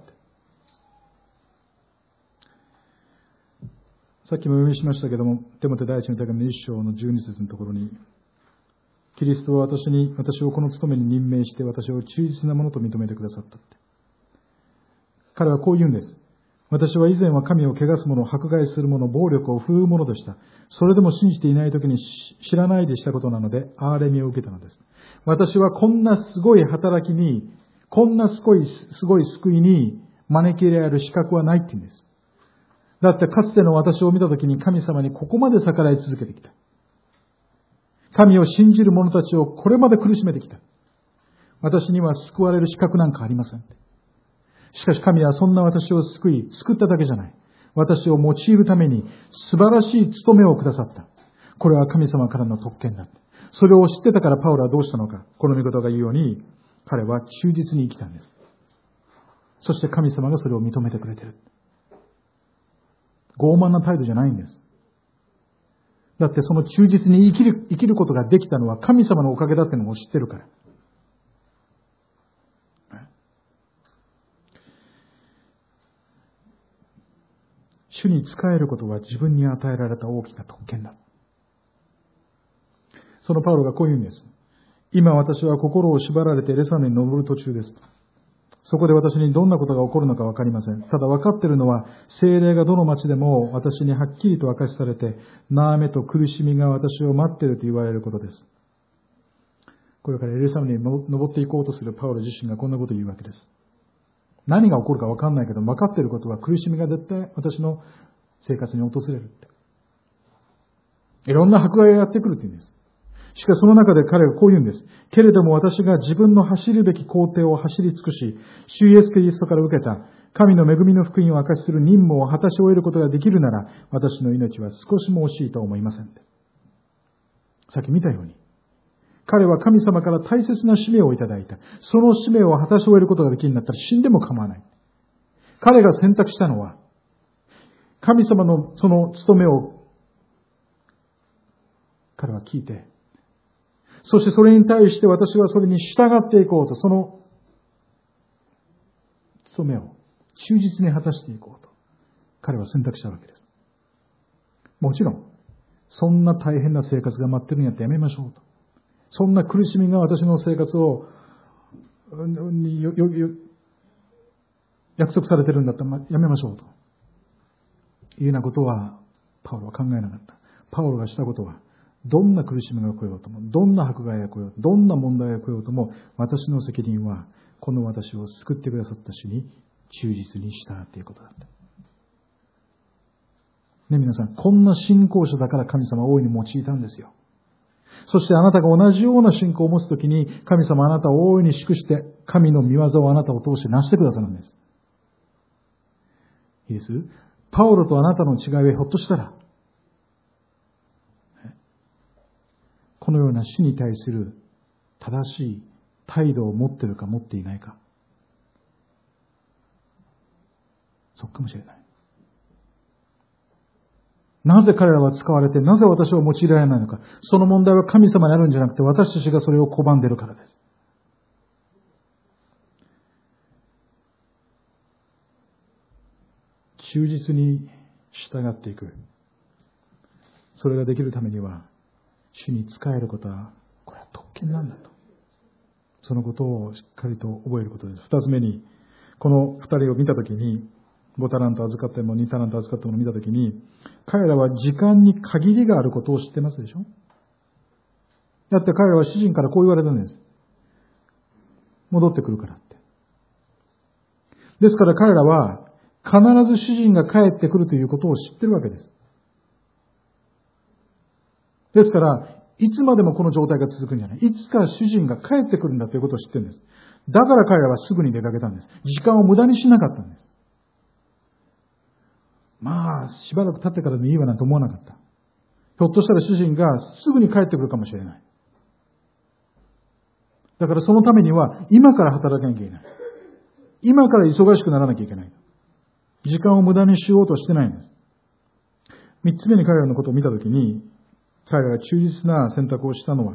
さっきもお読みしましたけども、テモテ第一の手紙の1章の12節のところに、キリストは私をこの務めに任命して私を忠実なものと認めてくださったって。彼はこう言うんです。私は以前は神を汚す者、迫害する者、暴力を振るう者でした。それでも信じていない時に知らないでしたことなので、憐れみを受けたのです。私はこんなすごい働きに、こんなすごい救いに招き入れられる資格はないって言うんです。だってかつての私を見た時に神様にここまで逆らい続けてきた。神を信じる者たちをこれまで苦しめてきた。私には救われる資格なんかありません。しかし神はそんな私を救っただけじゃない。私を用いるために素晴らしい務めをくださった。これは神様からの特権だ。それを知ってたからパウロはどうしたのか。この御言葉が言うように、彼は忠実に生きたんです。そして神様がそれを認めてくれている。傲慢な態度じゃないんです。だってその忠実に生きることができたのは神様のおかげだっていうのを知ってるから。主に仕えることは自分に与えられた大きな特権だ。そのパウロがこう言うんです。今私は心を縛られてエルサレムに登る途中です。そこで私にどんなことが起こるのか分かりません。ただ分かっているのは、聖霊がどの町でも私にはっきりと明かしされて、悩めと苦しみが私を待っていると言われることです。これからエルサレムに登っていこうとするパウロ自身がこんなことを言うわけです。何が起こるか分かんないけど、分かっていることは苦しみが絶対私の生活に訪れるって。いろんな迫害がやってくるって言うんです。しかしその中で彼はこう言うんです。けれども私が自分の走るべき工程を走り尽くし、主イエスキリストから受けた神の恵みの福音を明かしする任務を果たし終えることができるなら、私の命は少しも惜しいとは思いません。さっき見たように、 彼は神様から大切な使命をいただいた。その使命を果たし終えることができるんだったら死んでも構わない。彼が選択したのは、神様のその務めを彼は聞いて、そしてそれに対して私はそれに従っていこうと、その務めを忠実に果たしていこうと、彼は選択したわけです。もちろん、そんな大変な生活が待ってるんやったらやめましょうと。そんな苦しみが私の生活を約束されてるんだったらやめましょうというようなことはパウロは考えなかった。パウロがしたことは、どんな苦しみが来ようとも、どんな迫害が来ようと、どんな問題が来ようとも、私の責任はこの私を救ってくださった主に忠実に従っていくことだった。ね、皆さん、こんな信仰者だから神様は大いに用いたんですよ。そしてあなたが同じような信仰を持つときに、神様はあなたを大いに祝して、神の御業をあなたを通して成してくださるんです。いいです？パウロとあなたの違いはひょっとしたら、このような死に対する正しい態度を持っているか持っていないか。そうかもしれない。なぜ彼らは使われて、なぜ私を用いられないのか。その問題は神様にあるんじゃなくて、私たちがそれを拒んでいるからです。忠実に従っていく。それができるためには、主に仕えることは、これは特権なんだと。そのことをしっかりと覚えることです。二つ目に、この二人を見たときに、5タラント預かっても2タラント預かっても見たときに、彼らは時間に限りがあることを知ってますでしょ？だって彼らは主人からこう言われたんです。戻ってくるからって。ですから彼らは必ず主人が帰ってくるということを知ってるわけです。ですから、いつまでもこの状態が続くんじゃない。いつか主人が帰ってくるんだということを知ってるんです。だから彼らはすぐに出かけたんです。時間を無駄にしなかったんです。まあ、しばらく経ってからでもいいわなんて思わなかった。ひょっとしたら主人がすぐに帰ってくるかもしれない。だからそのためには、今から働かなきゃいけない。今から忙しくならなきゃいけない。時間を無駄にしようとしてないんです。三つ目に彼らのことを見たときに、彼らが忠実な選択をしたのは、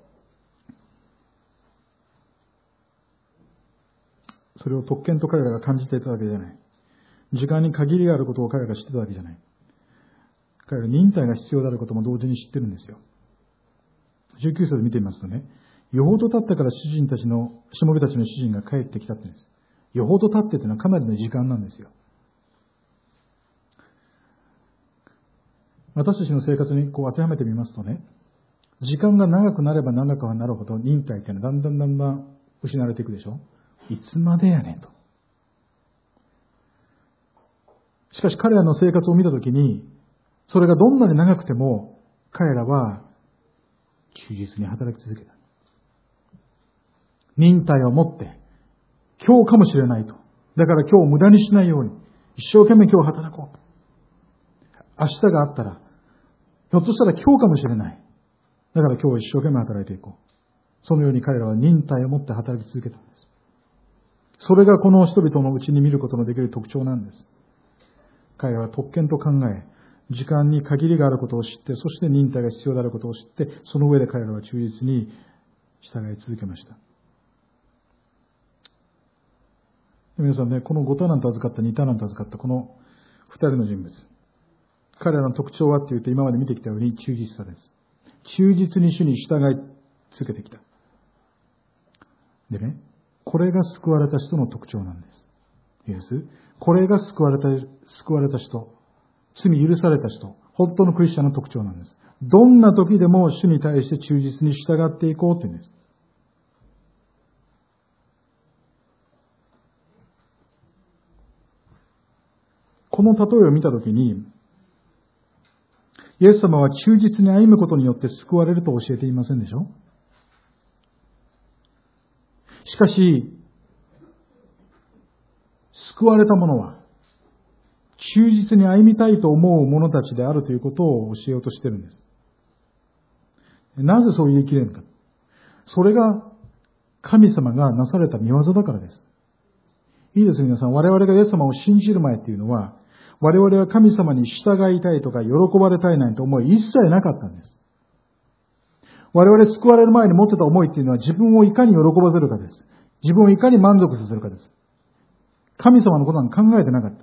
それを特権と彼らが感じていたわけじゃない。時間に限りがあることを彼らが知ってたわけじゃない。彼らは忍耐が必要であることも同時に知ってるんですよ。19節見てみますとね、よほど経ってからしもべたちの主人が帰ってきたって言うんです。よほど経ってというのはかなりの時間なんですよ。私たちの生活にこう当てはめてみますとね、時間が長くなれば長くなるほど忍耐っていうのはだんだん失われていくでしょ。いつまでやねんと。しかし彼らの生活を見たときに、それがどんなに長くても、彼らは忠実に働き続けた。忍耐を持って、今日かもしれないと。だから今日を無駄にしないように、一生懸命今日働こうと。明日があったら、ひょっとしたら今日かもしれない。だから今日一生懸命働いていこう。そのように彼らは忍耐を持って働き続けたんです。それがこの人々のうちに見ることのできる特徴なんです。彼らは特権と考え、時間に限りがあることを知って、そして忍耐が必要であることを知って、その上で彼らは忠実に従い続けました。皆さんね、この5タラント預かった2タラント預かったこの2人の人物。彼らの特徴はっていうと今まで見てきたように忠実さです。忠実に主に従い続けてきた。でね、これが救われた人の特徴なんです。いいです？これが救われた人、罪許された人、本当のクリスチャンの特徴なんです。どんな時でも主に対して忠実に従っていこうというんです。この例えを見たときに、イエス様は忠実に歩むことによって救われると教えていませんでしょ？しかし、救われた者は、忠実に歩みたいと思う者たちであるということを教えようとしているんです。なぜそう言い切れるのか。 それが神様がなされた御業だからです。いいです皆さん。我々がイエス様を信じる前っていうのは、我々は神様に従いたいとか喜ばれたいなんて思い一切なかったんです。我々救われる前に持ってた思いっていうのは自分をいかに喜ばせるかです。自分をいかに満足させるかです。神様のことなんか考えてなかった。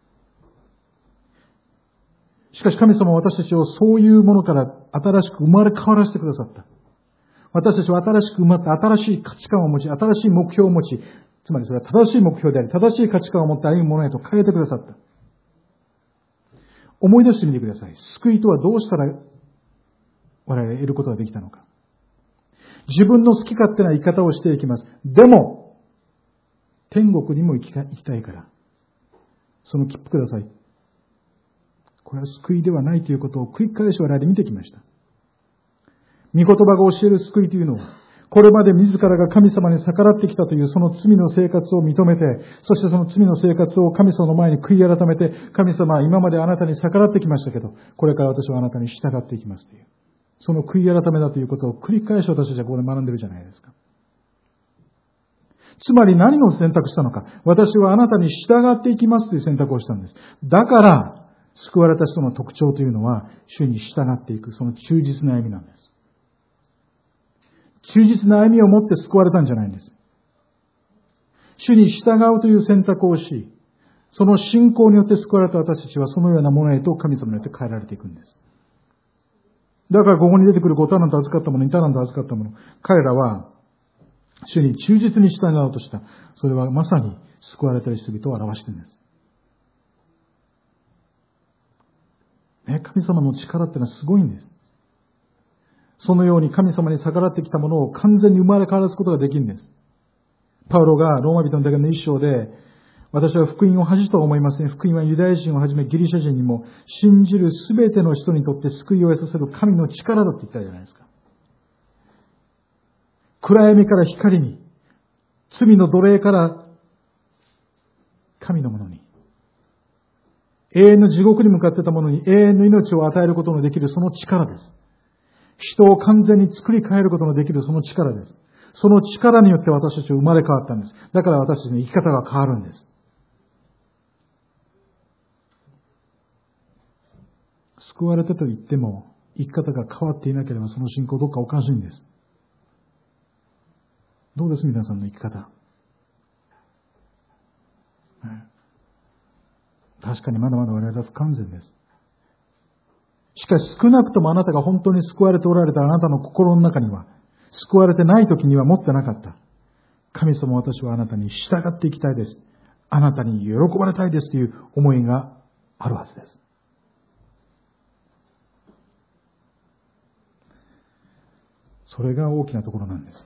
しかし神様は私たちをそういうものから新しく生まれ変わらせてくださった。私たちは新しく生まれた新しい価値観を持ち、新しい目標を持ち、つまりそれは正しい目標であり、正しい価値観を持って歩むものへと変えてくださった。思い出してみてください。救いとはどうしたら我々が得ることができたのか。自分の好き勝手な生き方をしていきます。でも、天国にも行きたいから、その切符ください。これは救いではないということを繰り返し我々で見てきました。御言葉が教える救いというのは、これまで自らが神様に逆らってきたというその罪の生活を認めて、そしてその罪の生活を神様の前に悔い改めて、神様は今まであなたに逆らってきましたけど、これから私はあなたに従っていきますという。その悔い改めだということを繰り返し私たちはここで学んでいるじゃないですか。つまり何を選択したのか。私はあなたに従っていきますという選択をしたんです。だから、救われた人の特徴というのは、主に従っていく、その忠実な歩みなんです。忠実な歩みを持って救われたんじゃないんです。主に従うという選択をし、その信仰によって救われた私たちはそのようなものへと神様によって変えられていくんです。だからここに出てくる5タラント預かったもの、2タラント預かったもの、彼らは主に忠実に従おうとした。それはまさに救われた人々を表しているんです。神様の力ってのはすごいんです。そのように神様に逆らってきたものを完全に生まれ変わらすことができるんです。パウロがローマ人の手紙の一章で、私は福音を恥とは思いません。福音はユダヤ人をはじめギリシャ人にも信じるすべての人にとって救いを得させる神の力だって言ったじゃないですか。暗闇から光に、罪の奴隷から神のものに、永遠の地獄に向かってたものに永遠の命を与えることのできるその力です。人を完全に作り変えることのできるその力です。その力によって私たちは生まれ変わったんです。だから私たちの生き方が変わるんです。救われたと言っても生き方が変わっていなければその信仰どっかおかしいんです。どうです皆さんの生き方。確かにまだまだ我々は不完全です。しかし少なくともあなたが本当に救われておられたあなたの心の中には、救われてない時には持ってなかった。神様私はあなたに従っていきたいです。あなたに喜ばれたいですという思いがあるはずです。それが大きなところなんです。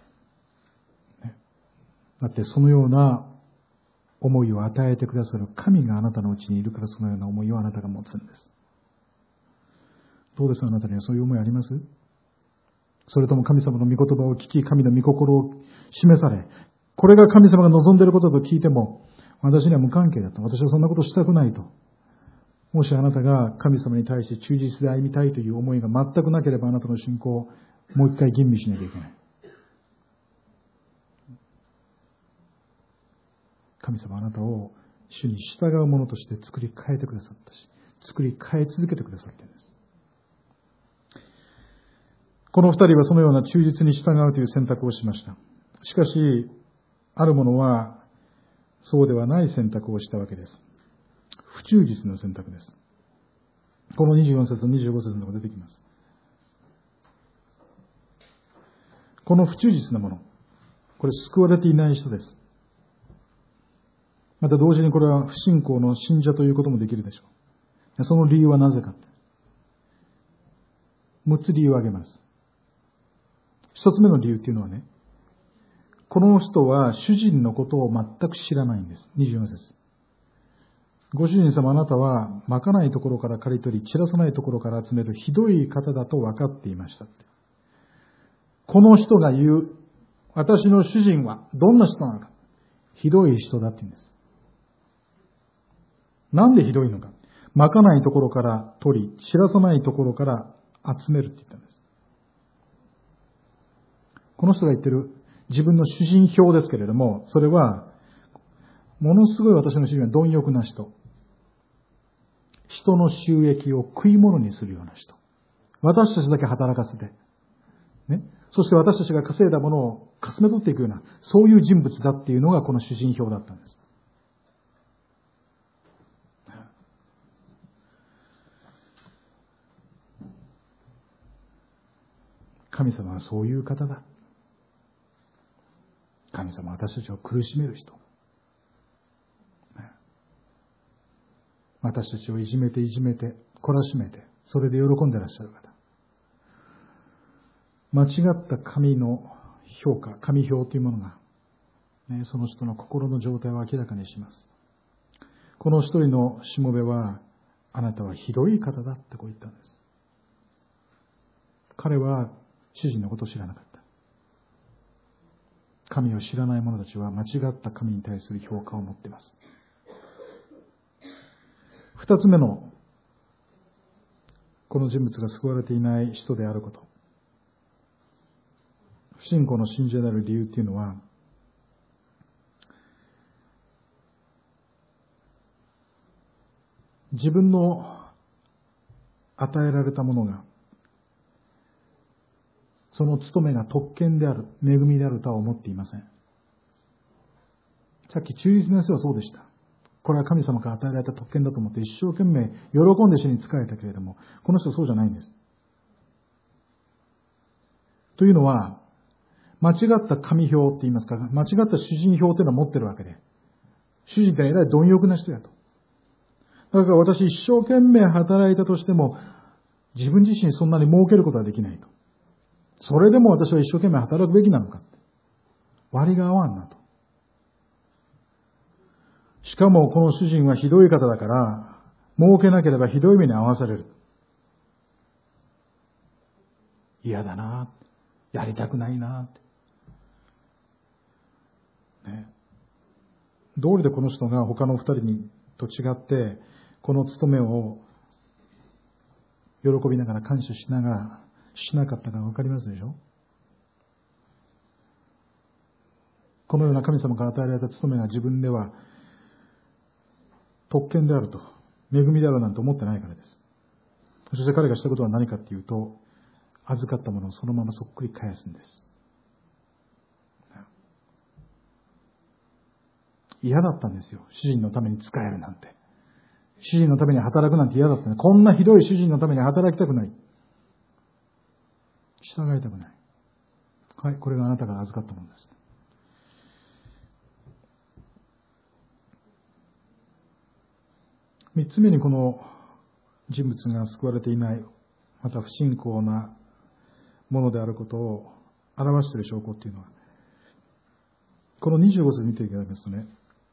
だってそのような思いを与えてくださる神があなたのうちにいるからそのような思いをあなたが持つんです。どうですあなたにはそういう思いあります？それとも神様の御言葉を聞き、神の御心を示され、これが神様が望んでいることと聞いても、私には無関係だと。私はそんなことしたくないと。もしあなたが神様に対して忠実で歩みたいという思いが全くなければ、あなたの信仰をもう一回吟味しなきゃいけない。神様はあなたを主に従う者として作り変えてくださったし、作り変え続けてくださっているんです。この二人はそのような忠実に従うという選択をしました。しかし、ある者はそうではない選択をしたわけです。不忠実な選択です。この24節、25節のところ出てきます。この不忠実な者、これ救われていない人です。また同時にこれは不信仰の信者ということもできるでしょう。その理由はなぜか。6つ理由を挙げます。1つ目の理由っていうのはね、この人は主人のことを全く知らないんです。24節。ご主人様あなたはまかないところから刈り取り、散らさないところから集めるひどい方だと分かっていましたって。この人が言う、私の主人はどんな人なのか。ひどい人だって言うんです。なんでひどいのか。まかないところから取り、散らさないところから集めるって言ったんです。 この人が言ってる自分の主人表ですけれども、それは、ものすごい私の主人は貪欲な人。人の収益を食い物にするような人。私たちだけ働かせて。ね。そして私たちが稼いだものをかすめ取っていくような、そういう人物だっていうのがこの主人表だったんです。神様はそういう方だ。神様は私たちを苦しめる人。私たちをいじめていじめて、懲らしめて、それで喜んでらっしゃる方。間違った神の評価、神評というものが、ね、その人の心の状態を明らかにします。この一人のしもべは、あなたはひどい方だってこう言ったんです。彼は主人のことを知らなかった。神を知らない者たちは間違った神に対する評価を持っています。二つ目の、この人物が救われていない人であること。不信仰の信者である理由っていうのは、自分の与えられたものが、その務めが特権である、恵みであるとは思っていません。さっき中立の人はそうでした。これは神様から与えられた特権だと思って一生懸命喜んで主に仕えたけれども、この人はそうじゃないんです。というのは、間違った神評って言いますか、間違った主人評というのを持ってるわけで、主人ってえらい貪欲な人やと。だから私一生懸命働いたとしても、自分自身そんなに儲けることはできないと。それでも私は一生懸命働くべきなのか。割が合わんなと。しかもこの主人はひどい方だから、儲けなければひどい目に遭わされる。嫌だな、やりたくないな、ね。どうりでこの人が他の二人にと違って、この務めを喜びながら感謝しながらしなかったかわかりますでしょ？このような神様から与えられた務めが自分では特権であると、恵みであるなんて思ってないからです。そして彼がしたことは何かっていうと、預かったものをそのままそっくり返すんです。嫌だったんですよ。主人のために仕えるなんて。主人のために働くなんて嫌だったね。こんなひどい主人のために働きたくない。従いたくない。はい、これがあなたが預かったものです。三つ目にこの人物が救われていない、また不信仰なものであることを表している証拠っていうのは、この25節見ていただきますとね、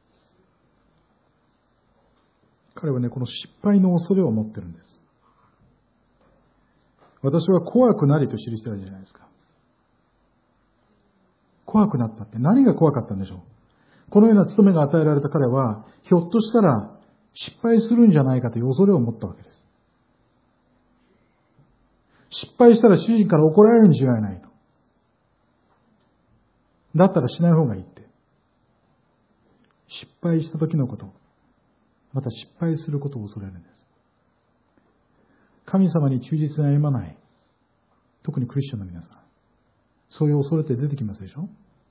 彼はね、この失敗の恐れを持ってるんです。私は怖くなりと記してあるじゃないですか。怖くなったって何が怖かったんでしょう。このような務めが与えられた彼は、ひょっとしたら失敗するんじゃないかという恐れを持ったわけです。失敗したら主人から怒られるに違いないと。だったらしない方がいいって。失敗した時のこと、また失敗することを恐れるんです。神様に忠実に歩まない、特にクリスチャンの皆さん、そういう恐れって出てきますでしょ。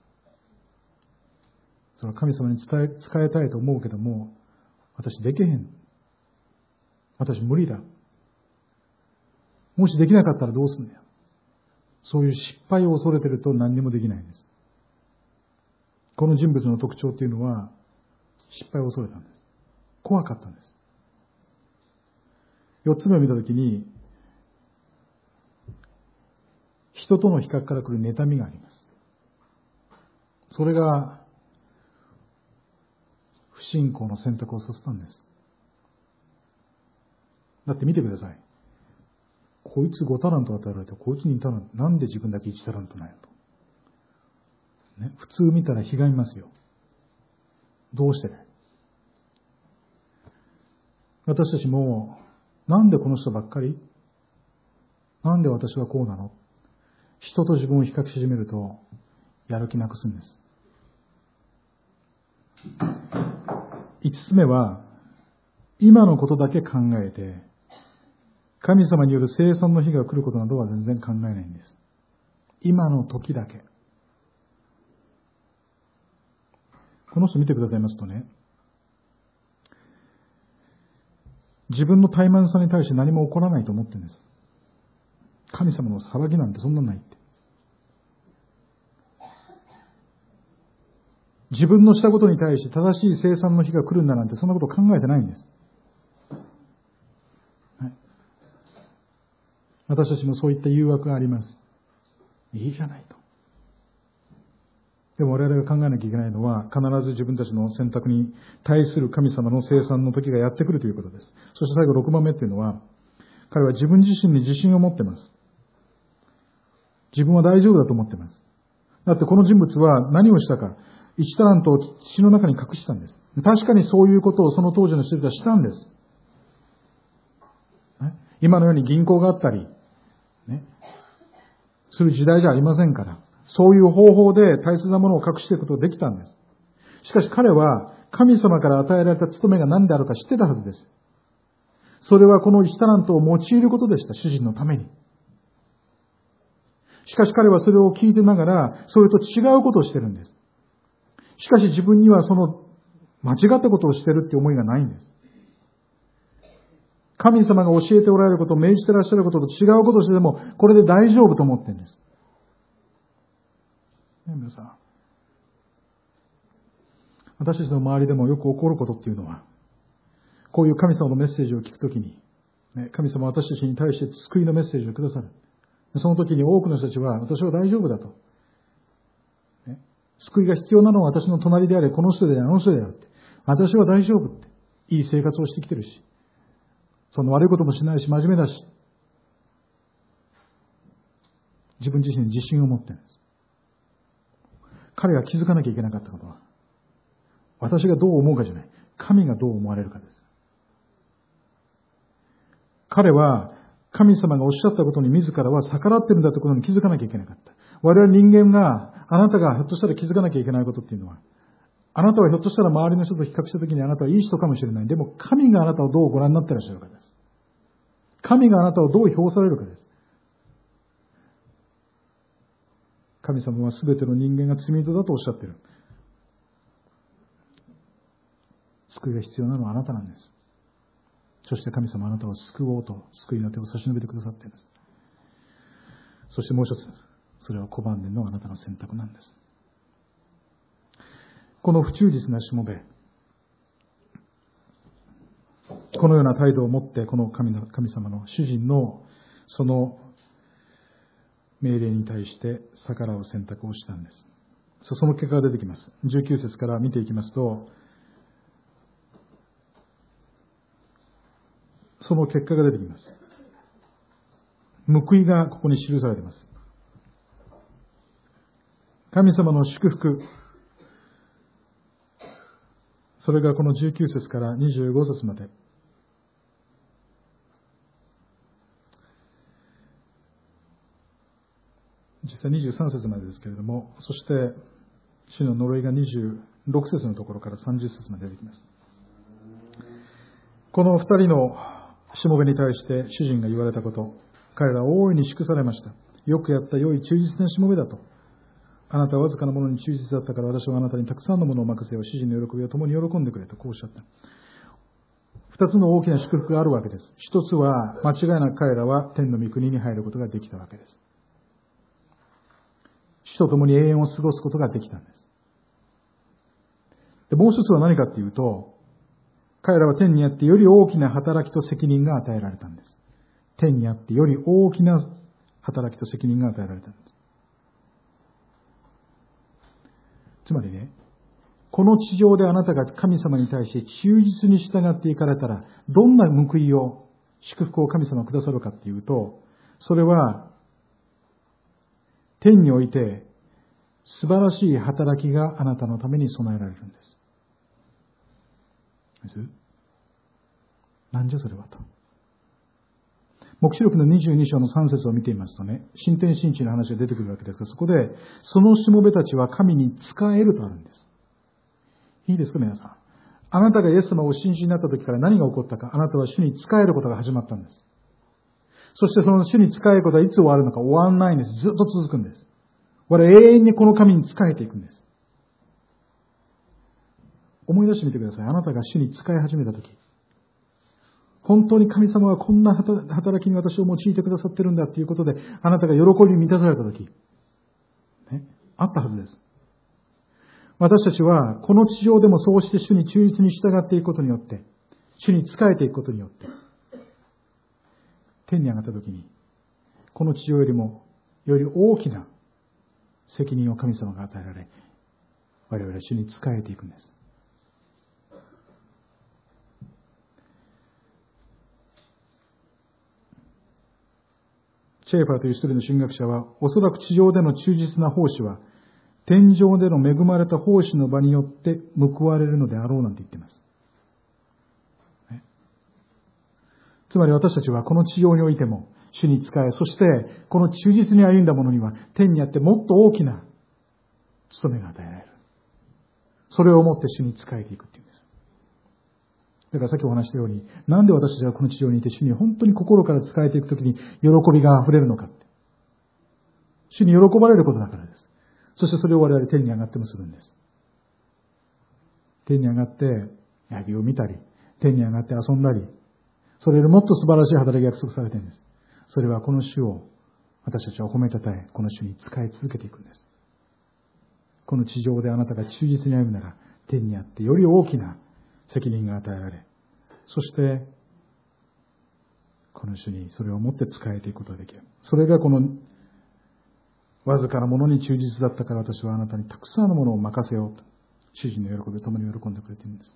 その神様に仕えたいと思うけども、私できへん。私無理だ。もしできなかったらどうすんだよ。そういう失敗を恐れていると何にもできないんです。この人物の特徴っていうのは、失敗を恐れたんです。怖かったんです。四つ目を見たときに、人との比較から来る妬みがあります。それが、不信仰の選択をさせたんです。だって見てください。こいつ5タラント与えられて、こいつ2タラント、なんで自分だけ1タラントなんやと。ね、普通見たらひがみますよ。どうしてね。私たちも、なんでこの人ばっかり？なんで私はこうなの？ 人と自分を比較し始めると、やる気なくすんです。5つ目は、今のことだけ考えて、神様による清算の日が来ることなどは全然考えないんです。今の時だけ。この人見てくださいますとね、自分の怠慢さに対して何も起こらないと思ってるんです。神様の騒ぎなんてそんなのないって。自分のしたことに対して正しい清算の日が来るんだなんてそんなこと考えてないんです。はい、私たちもそういった誘惑があります。いいじゃないと。でも我々が考えなきゃいけないのは、必ず自分たちの選択に対する神様の清算の時がやってくるということです。そして最後6番目っていうのは、彼は自分自身に自信を持ってます。自分は大丈夫だと思ってます。だってこの人物は何をしたか、1タラントを土の中に隠したんです。確かにそういうことをその当時の人たちはしたんです。今のように銀行があったり、する時代じゃありませんから、そういう方法で大切なものを隠していくことができたんです。しかし彼は神様から与えられた務めが何であるか知ってたはずです。それはこの1タラントを用いることでした、主人のために。しかし彼はそれを聞いてながら、それと違うことをしてるんです。しかし自分にはその間違ったことをしてるって思いがないんです。神様が教えておられること、命じてらっしゃることと違うことをしてでも、これで大丈夫と思ってるんです。皆さん、私たちの周りでもよく起こることっていうのは、こういう神様のメッセージを聞くときに、神様は私たちに対して救いのメッセージをくださる。その時に多くの人たちは、私は大丈夫だと。救いが必要なのは私の隣であれ、この人であれ、あの人であるって。私は大丈夫って。いい生活をしてきてるし。その悪いこともしないし、真面目だし。自分自身に自信を持ってるんです。彼が気づかなきゃいけなかったことは、私がどう思うかじゃない。神がどう思われるかです。彼は、神様がおっしゃったことに自らは逆らってるんだということに気づかなきゃいけなかった。我々人間が、あなたがひょっとしたら気づかなきゃいけないことっていうのは、あなたはひょっとしたら周りの人と比較したときにあなたはいい人かもしれない。でも神があなたをどうご覧になっていらっしゃるかです。神があなたをどう評されるかです。神様はすべての人間が罪人だとおっしゃっている。救いが必要なのはあなたなんです。そして神様はあなたを救おうと救いの手を差し伸べてくださっているんです。そしてもう一つ、それは拒んでのあなたの選択なんです。この不忠実なしもべ、このような態度を持ってこの神様の主人のその命令に対して逆らう選択をしたんです。その結果が出てきます。19節から見ていきますと、その結果が出てきます。報いがここに記されています。神様の祝福、それがこの19節から25節まで。実際23節までですけれども、そして主の呪いが26節のところから30節まで出てきます。この2人のしもべに対して主人が言われたこと、彼らは大いに祝されました。よくやった良い忠実なしもべだと。あなたはわずかなものに忠実だったから私はあなたにたくさんのものを任せよう。主人の喜びを共に喜んでくれとこうおっしゃった。2つの大きな祝福があるわけです。一つは間違いなく彼らは天の御国に入ることができたわけです。主と共に永遠を過ごすことができたんです。でもう一つは何かっていうと、彼らは天にあってより大きな働きと責任が与えられたんです。天にあってより大きな働きと責任が与えられたんです。つまりね、この地上であなたが神様に対して忠実に従っていかれたら、どんな報いを、祝福を神様がくださるかっていうと、それは、天において素晴らしい働きがあなたのために備えられるんです。なんじゃそれはと。 黙示録の22章の3節を見ていますとね、新天新地の話が出てくるわけですが、そこで、そのしもべたちは神に仕えるとあるんです。いいですか、皆さん。あなたがイエス様をお信じになった時から何が起こったか、あなたは主に仕えることが始まったんです。そしてその主に仕えることはいつ終わるのか、終わらないんです。ずっと続くんです。我々永遠にこの神に仕えていくんです。思い出してみてください。あなたが主に仕え始めた時、本当に神様はこんな働きに私を用いてくださってるんだということで、あなたが喜びに満たされた時、ね、あったはずです。私たちはこの地上でもそうして主に忠実に従っていくことによって、主に仕えていくことによって、天に上がった時に、この地上よりもより大きな責任を神様が与えられ、我々は主に仕えていくんです。シェーファーという一人の神学者は、おそらく地上での忠実な奉仕は、天上での恵まれた奉仕の場によって報われるのであろうなんて言っています。つまり私たちはこの地上においても主に仕え、そしてこの忠実に歩んだ者には天にあってもっと大きな務めが与えられる。それをもって主に仕えていくっていうんです。だからさっきお話したように、なんで私たちはこの地上にいて主に本当に心から仕えていくときに喜びが溢れるのかって。主に喜ばれることだからです。そしてそれを我々天に上がってもするんです。天に上がって野球を見たり、天に上がって遊んだり、それよりもっと素晴らしい働きが約束されているんです。それはこの主を私たちは褒めたたえ、この主に仕え続けていくんです。この地上であなたが忠実に歩むなら、天にあってより大きな責任が与えられ、そしてこの主にそれをもって仕えていくことができる。それがこのわずかなものに忠実だったから私はあなたにたくさんのものを任せようと、主人の喜びを共に喜んでくれているんです。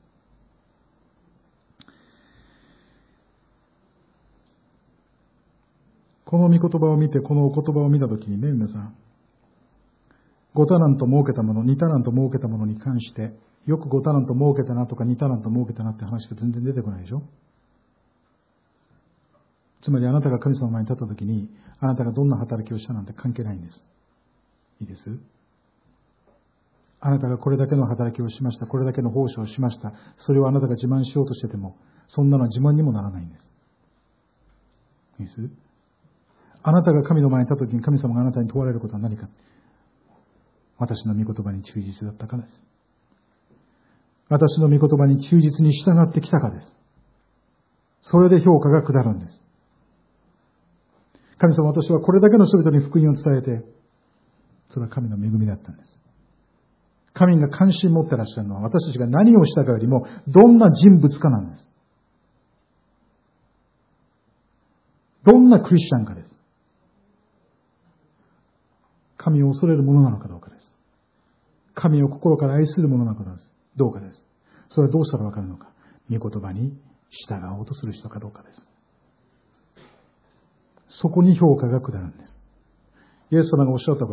この御言葉を見て、このお言葉を見たときにね、皆さん、5タラント儲けたもの、2タラント儲けたものに関して、よく5タラント儲けたなとか2タラント儲けたなって話が全然出てこないでしょ。つまりあなたが神様の前に立ったときに、あなたがどんな働きをしたなんて関係ないんです。いいです？あなたがこれだけの働きをしました、これだけの奉仕をしました、それをあなたが自慢しようとしてても、そんなのは自慢にもならないんです。いいです？あなたが神の前に立ったときに神様があなたに問われることは何か。私の御言葉に忠実だったかです。私の御言葉に忠実に従ってきたかです。それで評価が下るんです。神様、私はこれだけの人々に福音を伝えて、それは神の恵みだったんです。神が関心持ってらっしゃるのは私たちが何をしたかよりもどんな人物かなんです。どんなクリスチャンかです。神を恐れるものなのかどうかです。神を心から愛するものなのかどうかです。それはどうしたらわかるのか。御言葉に従おうとする人かどうかです。そこに評価が下るんです。イエス様がおっしゃったこと。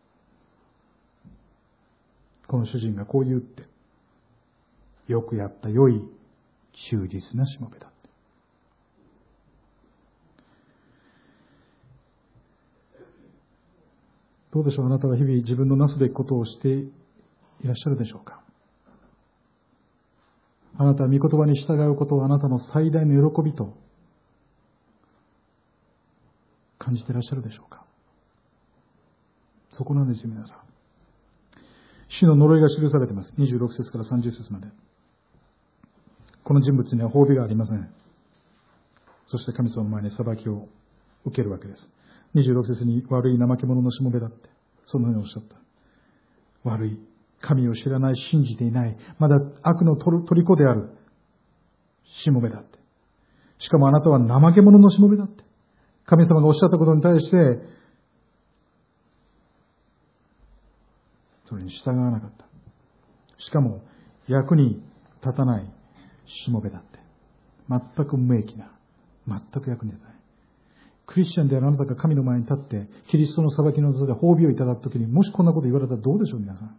この主人がこう言って。よくやった良い忠実なしもべだ。どうでしょう、あなたは日々自分のなすべきことをしていらっしゃるでしょうか。あなたは御言葉に従うことをあなたの最大の喜びと感じていらっしゃるでしょうか。そこなんですよ、皆さん。主の呪いが記されています。26節から30節まで。この人物には褒美がありません。そして神様の前に裁きを受けるわけです。26節に悪い怠け者のしもべだって、そのようにおっしゃった。悪い、神を知らない、信じていない、まだ悪の虜であるしもべだって。しかもあなたは怠け者のしもべだって。神様がおっしゃったことに対して、それに従わなかった。しかも役に立たないしもべだって。全く無益な、全く役に立たない。クリスチャンであるあなたが神の前に立って、キリストの裁きの座で褒美をいただくときに、もしこんなこと言われたらどうでしょう、皆さん。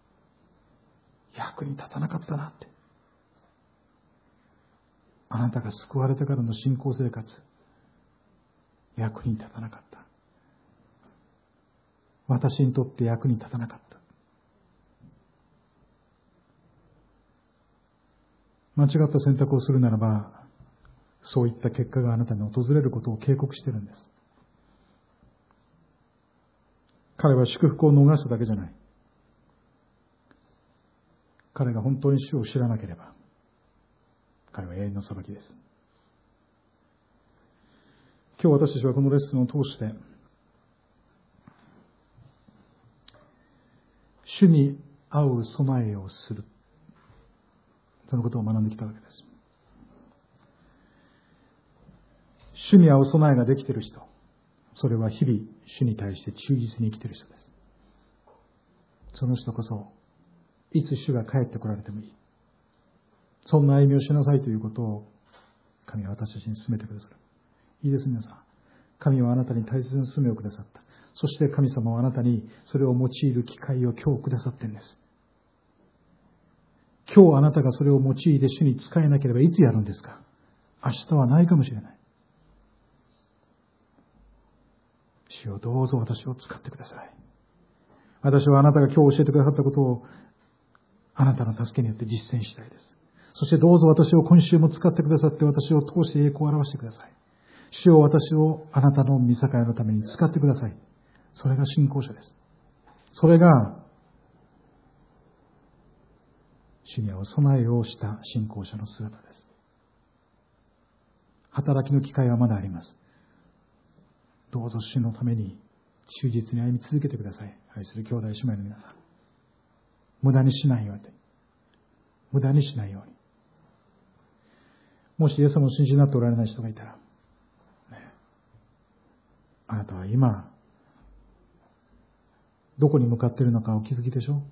役に立たなかったなって。あなたが救われてからの信仰生活、 役に立たなかった。私にとって役に立たなかった。間違った選択をするならば、そういった結果があなたに訪れることを警告しているんです。彼は祝福を逃しただけじゃない。彼が本当に主を知らなければ、彼は永遠の裁きです。今日私たちはこのレッスンを通して、主に合う備えをする。そのことを学んできたわけです。主に合う備えができている人、それは日々主に対して忠実に生きている人です。その人こそ、いつ主が帰って来られてもいい。そんな歩みをしなさいということを神は私たちに勧めてくださる。いいです皆さん。神はあなたに大切な勧めをくださった。そして神様はあなたにそれを用いる機会を今日くださっているんです。今日あなたがそれを用いて主に使えなければいつやるんですか？明日はないかもしれない。主よどうぞ私を使ってください。私はあなたが今日教えてくださったことをあなたの助けによって実践したいです。そしてどうぞ私を今週も使ってくださって私を通して栄光を表してください。主よ私をあなたの御栄のために使ってください。それが信仰者です。それが主に合う備えをした信仰者の姿です。働きの機会はまだあります。どうぞ主のために忠実に歩み続けてください。愛する兄弟姉妹の皆さん。無駄にしないように。無駄にしないように。もしイエス様を信じになっておられない人がいたら、あなたは今、どこに向かっているのかお気づきでしょ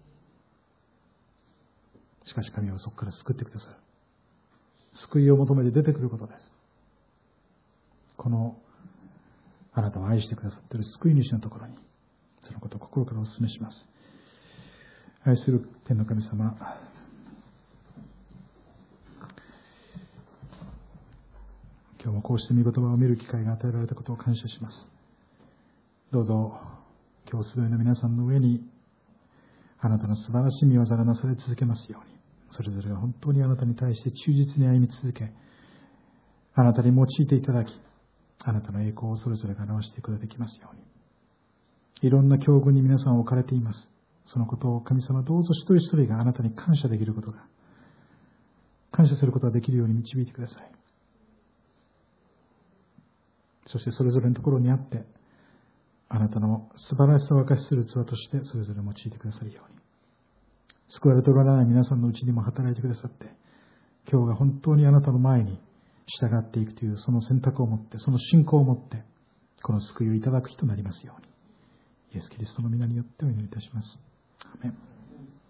う。しかし神はそこから救ってくださる。救いを求めて出てくることです。このあなたを愛してくださっている救い主のところに、そのことを心からお勧めします。愛する天の神様、今日もこうして御言葉を見る機会が与えられたことを感謝します。どうぞ今日すべての皆さんの上にあなたの素晴らしい御業がなされ続けますように、それぞれが本当にあなたに対して忠実に歩み続け、あなたに用いていただき、あなたの栄光をそれぞれが表していくことができますように。いろんな境遇に皆さん置かれています。そのことを神様どうぞ一人一人があなたに感謝できることが、感謝することができるように導いてください。そしてそれぞれのところにあって、あなたの素晴らしさを明かしする器としてそれぞれ用いてくださるように。救われておられない皆さんのうちにも働いてくださって、今日が本当にあなたの前に従っていくというその選択を持って、その信仰を持って、この救いをいただく日となりますように。イエス・キリストの皆によってお祈りいたします。アーメン。